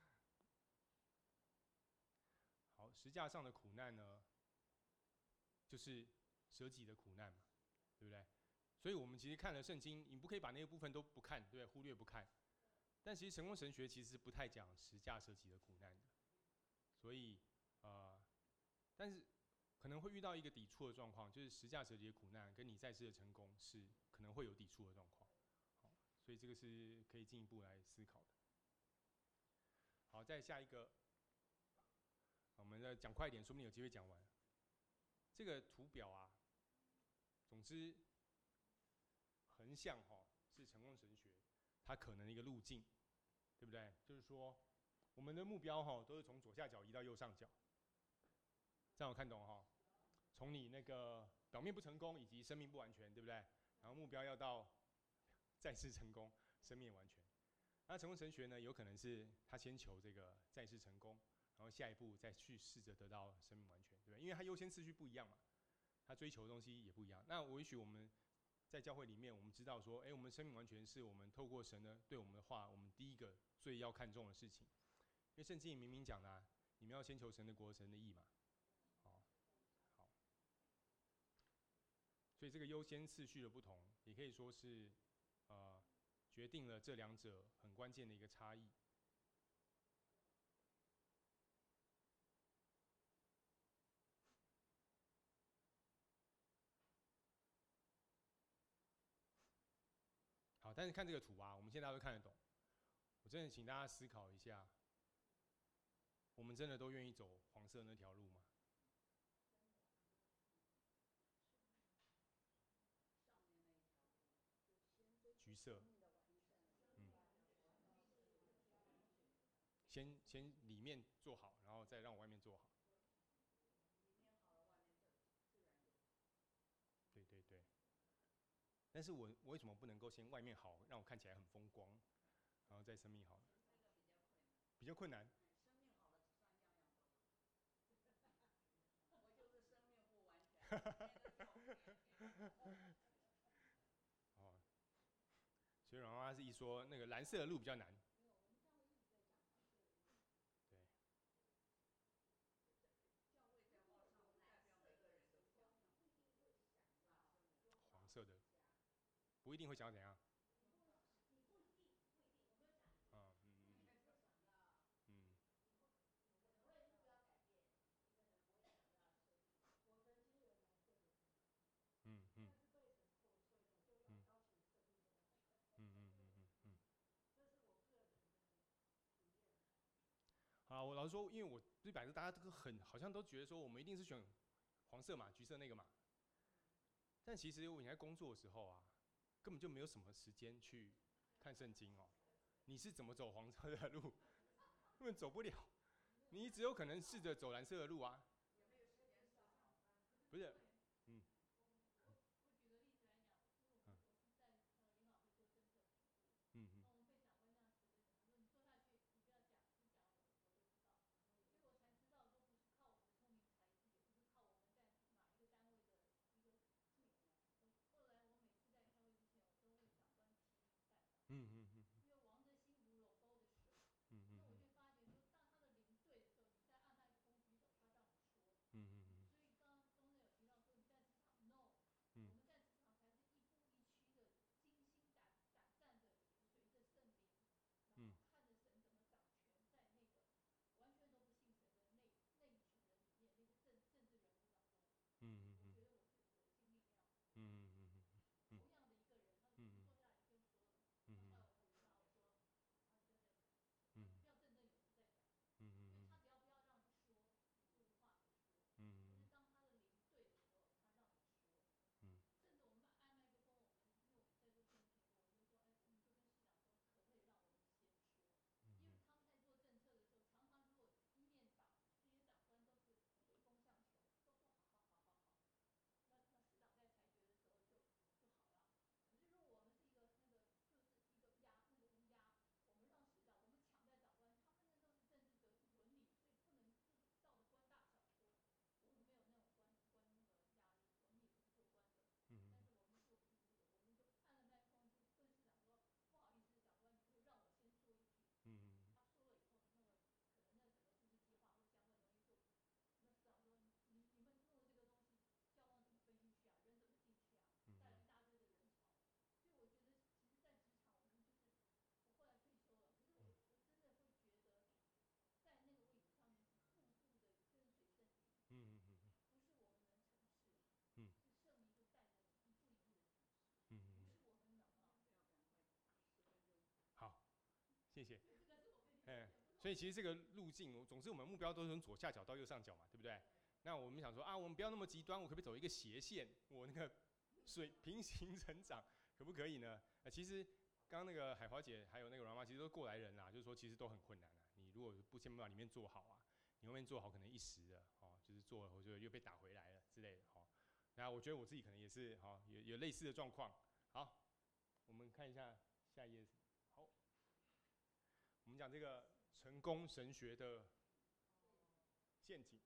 好，十架上的苦难呢，就是舍己的苦难嘛，对不对？所以我们其实看了圣经，你不可以把那个部分都不看，对不对？忽略不看。但其实成功神学其实不太讲十架舍己的苦难的，所以但是可能会遇到一个抵触的状况，就是十架舍己的苦难跟你在世的成功是可能会有抵触的状况。好，所以这个是可以进一步来思考的。好，再下一个，我们再讲快一点，说不定有机会讲完。这个图表啊，总之横向是成功神学它可能的一个路径，对不对？就是说我们的目标都是从左下角移到右上角，这样有看懂哈？从你那个表面不成功以及生命不完全，对不对？然后目标要到再次成功，生命完全。那成功神学呢，有可能是他先求这个再次成功，然后下一步再去试着得到生命完全，对不对？因为它优先次序不一样嘛，它追求的东西也不一样。那也许我们在教会里面，我们知道说，我们生命完全是我们透过神呢对我们的话，我们第一个最要看重的事情。因为圣经明明讲啦，你们要先求神的国、神的义嘛。好，所以这个优先次序的不同，也可以说是决定了这两者很关键的一个差异。好，但是看这个图啊，我们现在都看得懂。我真的请大家思考一下，我们真的都愿意走黄色那条路吗？橘色，先里面做好，然后再让我外面做好。对对对。但是我为什么不能够先外面好，让我看起来很风光，然后再生命好？比较困难。生命好了，上样样都好。我就是生命不完全。哦，所以阮妈妈是一说那个蓝色的路比较难。对。黄色的，不一定会想要怎样。 我老实说，因为我对摆设大家都好像都觉得说我们一定是选黄色嘛、橘色那个嘛，但其实你在工作的时候啊，根本就没有什么时间去看圣经哦。你是怎么走黄色的路？根本走不了，你只有可能试着走蓝色的路啊。不是，嗯。嗯嗯。嗯嗯嗯。嗯嗯嗯。嗯嗯嗯。嗯。嗯。嗯嗯嗯。嗯嗯嗯嗯。嗯。嗯嗯。嗯嗯。嗯。嗯嗯。嗯。嗯。嗯嗯嗯。嗯。嗯嗯。好，谢谢。所以其实这个路径，总之我们目标都是从左下角到右上角嘛，对不对？那我们想说啊，我们不要那么极端，我可不可以走一个斜线？我那个平行成长，可不可以呢？其实刚刚那个海华姐还有那个阮妈，其实都是过来人啦，就是说其实都很困难啦。你如果不先把里面做好啊，你后面做好可能一时的哦，就是做了我就又被打回来了之类的哦。那我觉得我自己可能也是哈，有类似的状况。好，我们看一下下一页。好，我们讲这个成功神学的陷阱，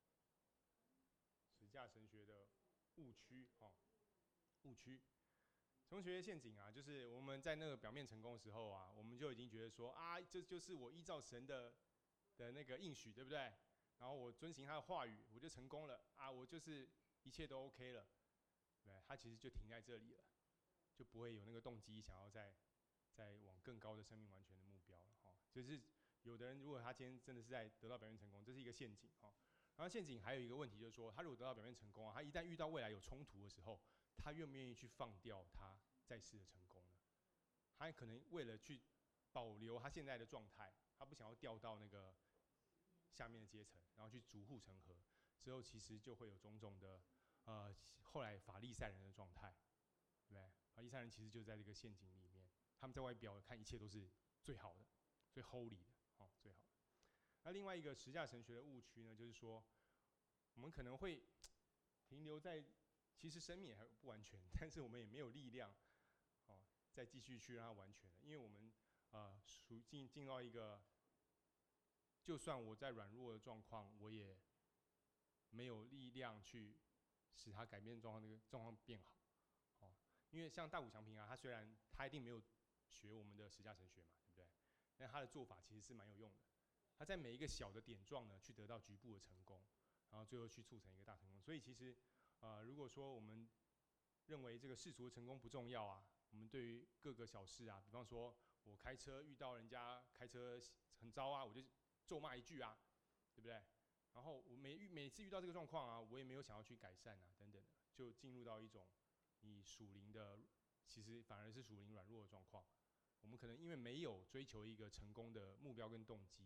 实价神学的误区哈，误区。成功学陷阱啊，就是我们在那个表面成功的时候啊，我们就已经觉得说啊，这就是我依照神的那个应许，对不对？然后我遵行他的话语，我就成功了啊，我就是一切都 OK 了，对，他其实就停在这里了，就不会有那个动机想要再往更高的生命完全的目标了哈。就是有的人如果他今天真的是在得到表面成功，这是一个陷阱哈。然后陷阱还有一个问题就是说，他如果得到表面成功啊，他一旦遇到未来有冲突的时候，他愿不愿意去放掉他在世的成功呢？他可能为了去保留他现在的状态，他不想要掉到那个下面的阶层，然后去逐护成河，之后其实就会有种种的后来法利赛人的状态，对不对？法利赛人其实就在这个陷阱里面，他们在外表看一切都是最好的、最 holy 的，哦，最好的。那另外一个实价神学的误区呢，就是说我们可能会停留在其实生命也还不完全，但是我们也没有力量哦，再继续去让它完全了，因为我们进到一个，就算我在软弱的状况，我也没有力量去使它改变状况，那个状况变好。哦，因为像大谷翔平啊，他虽然他一定没有学我们的实价神学嘛，对不对？但他的做法其实是蛮有用的。他在每一个小的点状呢，去得到局部的成功，然后最后去促成一个大成功。所以其实，如果说我们认为这个世俗的成功不重要啊，我们对于各个小事啊，比方说我开车遇到人家开车很糟啊，我就咒骂一句啊，对不对？然后我每次遇到这个状况啊，我也没有想要去改善啊，等等的，就进入到一种你属灵的，其实反而是属灵软弱的状况。我们可能因为没有追求一个成功的目标跟动机，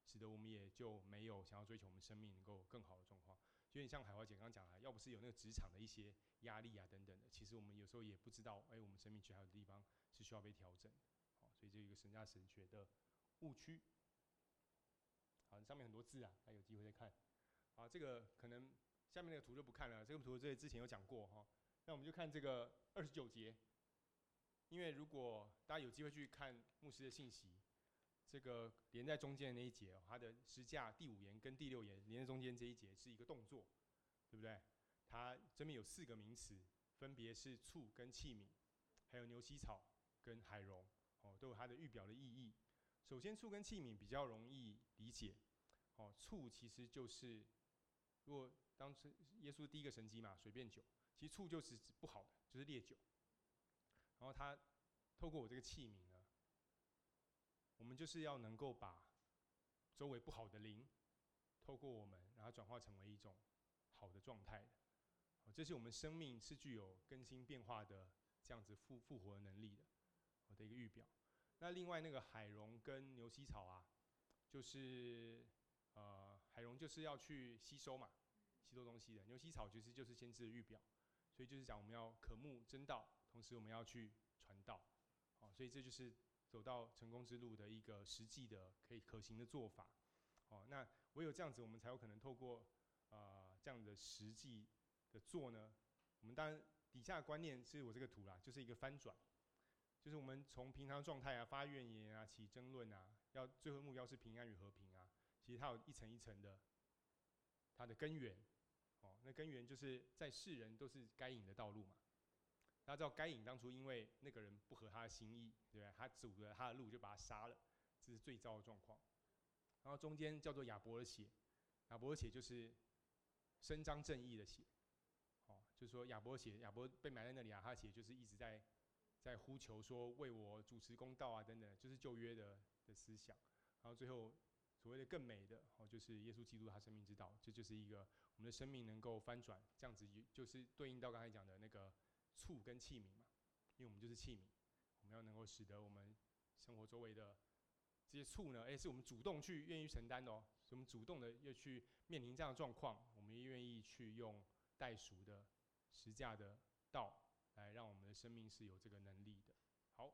使得我们也就没有想要追求我们生命能够更好的状况。就有点像海华姐刚刚讲的，要不是有那个职场的一些压力啊等等的，其实我们有时候也不知道，我们生命其实还有的地方是需要被调整的。好，所以这一个神家神学的误区。好，上面很多字啊，大家有机会再看。好，这个可能下面那个图就不看了，这个图之前有讲过哈。那我们就看这个29节，因为如果大家有机会去看牧师的信息，这个连在中间的那一节，它的十架第5言跟第6言连在中间这一节是一个动作，对不对？它这边有4个名词，分别是醋跟器皿，还有牛膝草跟海茸，都有它的预表的意义。首先，醋跟器皿比较容易理解，醋其实就是，如果当时耶稣第一个神迹嘛，水变酒，其实醋就是指不好的，就是烈酒。然后他透过我这个器皿呢，我们就是要能够把周围不好的灵，透过我们，然后转化成为一种好的状态的。这是我们生命是具有更新变化的这样子复活的能力的一个预表。那另外那个海茸跟牛膝草啊，就是海茸就是要去吸收嘛，吸收东西的。牛膝草其实就是先知的预表，所以就是讲我们要渴慕真道，同时我们要去传道。所以这就是走到成功之路的一个实际的可以可行的做法。那唯有这样子，我们才有可能透过这样的实际的做呢。我们当然底下的观念是我这个图啦，就是一个翻转，就是我们从平常状态啊、发怨言啊、起争论啊，要最后目标是平安与和平啊。其实它有一层一层的它的根源。那根源就是在世人都是该隐的道路嘛。大家知道该隐当初因为那个人不合他的心意，对不对？他阻了他的路，就把他杀了，这是最糟的状况。然后中间叫做亚伯的血，亚伯的血就是伸张正义的血。就是说亚伯被埋在那里啊，他的血就是一直在呼求说为我主持公道啊等等，就是旧约的思想。然后最后所谓的更美的，就是耶稣基督他生命之道，这就是一个我们的生命能够翻转，这样子就是对应到刚才讲的那个醋跟器皿嘛，因为我们就是器皿，我们要能够使得我们生活周围的这些醋呢，是我们主动去愿意承担的哦，所以我们主动的要去面临这样的状况，我们也愿意去用代赎的十架的道来让我们的生命是有这个能力的。好，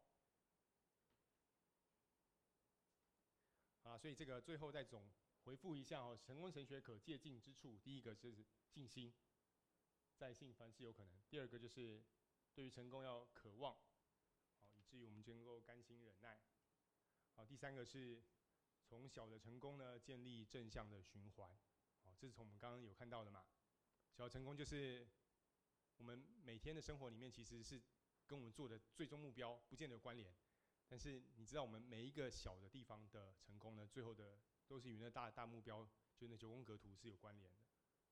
所以这个最后再总回复一下成功神学可借鉴之处，第一个是信心，在信凡事有可能；第二个就是对于成功要渴望，以至于我们就能够甘心忍耐。第三个是从小的成功呢建立正向的循环。这是从我们刚刚有看到的嘛。小的成功就是我们每天的生活里面其实是跟我们做的最终目标不见得有关联，但是你知道我们每一个小的地方的成功呢，最后的都是与那大目标，就是那9宫格图是有关联的。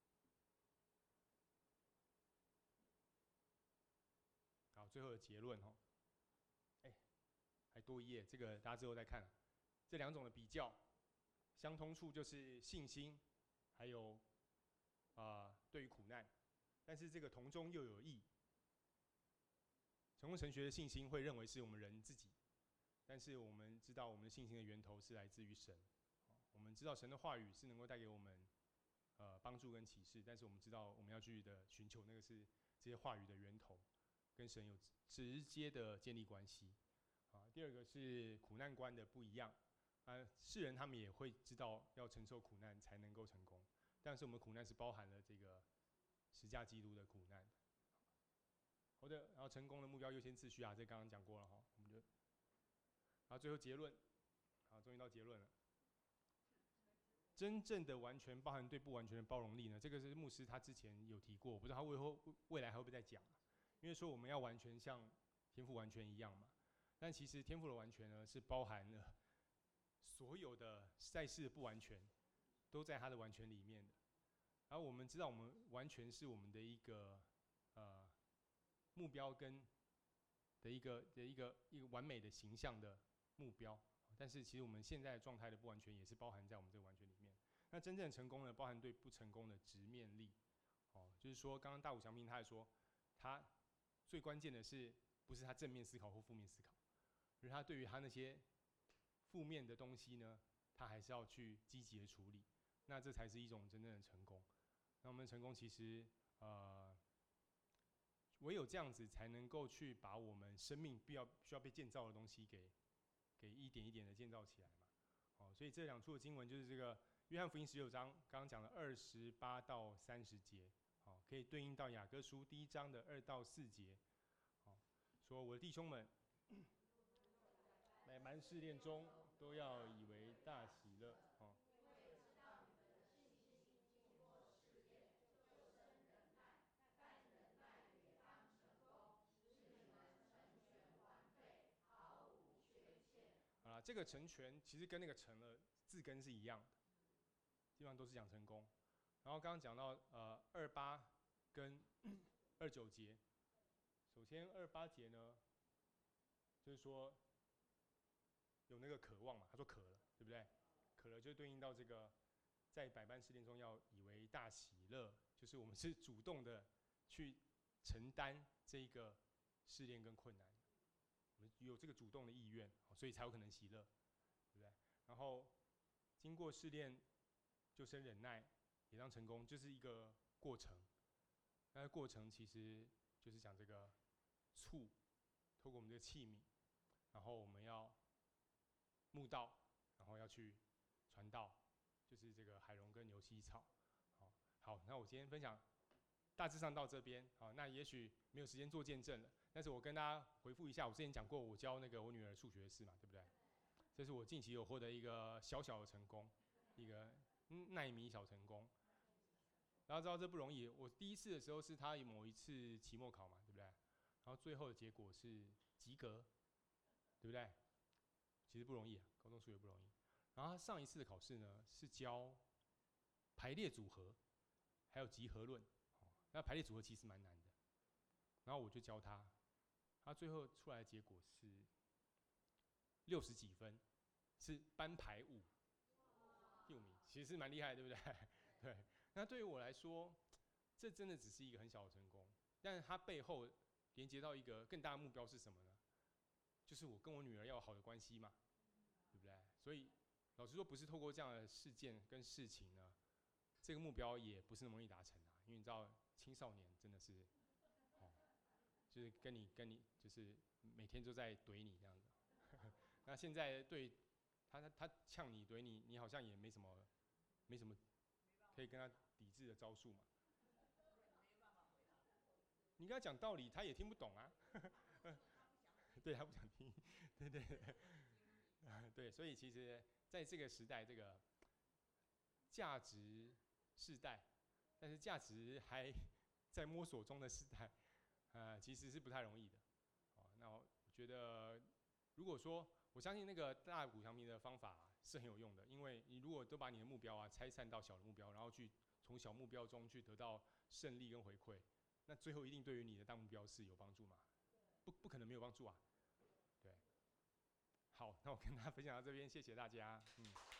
好，最后的结论还多一页，这个大家之后再看。这2种的比较，相通处就是信心，还有对于苦难，但是这个同中又有异。成功神学的信心会认为是我们人自己，但是我们知道我们的信心的源头是来自于神。我们知道神的话语是能够带给我们帮助跟启示，但是我们知道我们要去的寻求那个是这些话语的源头，跟神有直接的建立关系。第二个是苦难观的不一样。世人他们也会知道要承受苦难才能够成功，但是我们苦难是包含了这个十架基督的苦难。好的，然后成功的目标优先次序这刚刚讲过了哈，我们就，然后最后结论，好，终于到结论了。真正的完全包含对不完全的包容力呢？这个是牧师他之前有提过，我不知道他未来还会不会再讲因为说我们要完全像天父完全一样嘛，但其实天父的完全呢是包含了所有的在世的不完全，都在他的完全里面的。然后我们知道我们完全是我们的一个目标跟的一个完美的形象的目标，但是其实我们现在的状态的不完全也是包含在我们这个完全里面。那真正的成功呢，包含对不成功的直面力。就是说刚刚大武祥平他也说，他最关键的是不是他正面思考或负面思考，而是他对于他那些负面的东西呢， 他还是要去积极的处理，那这才是一种真正的成功。那我们的成功其实唯有这样子才能够去把我们生命需要被建造的东西给一点一点的建造起来嘛。所以这2处的经文就是这个约翰福音19章刚刚讲的28到30节，可以对应到雅各书1章的2到4节，说我的弟兄们，百般试炼中都要以为大喜乐。好啦，这个成全其实跟那个成了字根是一样的，基本上都是讲成功。然后刚刚讲到28跟29节，首先28节呢，就是说有那个渴望嘛，他说渴了，对不对？渴了就对应到这个在百般试炼中要以为大喜乐，就是我们是主动的去承担这一个试炼跟困难，我们有这个主动的意愿，所以才有可能喜乐，对不对？然后经过试炼就生忍耐，也当成功，就是一个过程。那过程其实就是讲这个醋，透过我们这个器皿，然后我们要慕道，然后要去传道，就是这个海蓉跟牛膝草。好，那我今天分享大致上到这边。好，那也许没有时间做见证了，但是我跟大家回复一下，我之前讲过我教那个我女儿数学式嘛，对不对？这是我近期有获得一个小小的成功，一个奈米小成功。大家知道这不容易，我第一次的时候是他某一次期末考嘛，对不对？然后最后的结果是及格，对不对？其实不容易啊，高中数学不容易。然后他上一次的考试呢是教排列组合，还有集合论。那排列组合其实蛮难的，然后我就教他，他最后出来的结果是60几分，是班排5名，其实是蛮厉害，对不对？对。那对于我来说，这真的只是一个很小的成功，但是它背后连接到一个更大的目标是什么呢？就是我跟我女儿要有好的关系嘛，对不对？所以老实说，不是透过这样的事件跟事情呢，这个目标也不是那么容易达成啊。因为你知道，青少年真的是，就是跟你就是每天都在怼你这样子。那现在对他呛你怼你，你好像也没什么可以跟他抵制的招数嘛。你跟他讲道理，他也听不懂啊。对，他不想听。对对对。对，所以其实在这个时代，这个价值世代，但是价值还在摸索中的时代，其实是不太容易的。那我觉得，如果说我相信那个大谷翔平的方法是很有用的，因为你如果都把你的目标拆散到小的目标，然后去从小目标中去得到胜利跟回馈，那最后一定对于你的大目标是有帮助嘛？不可能没有帮助啊。对。好，那我跟大家分享到这边，谢谢大家。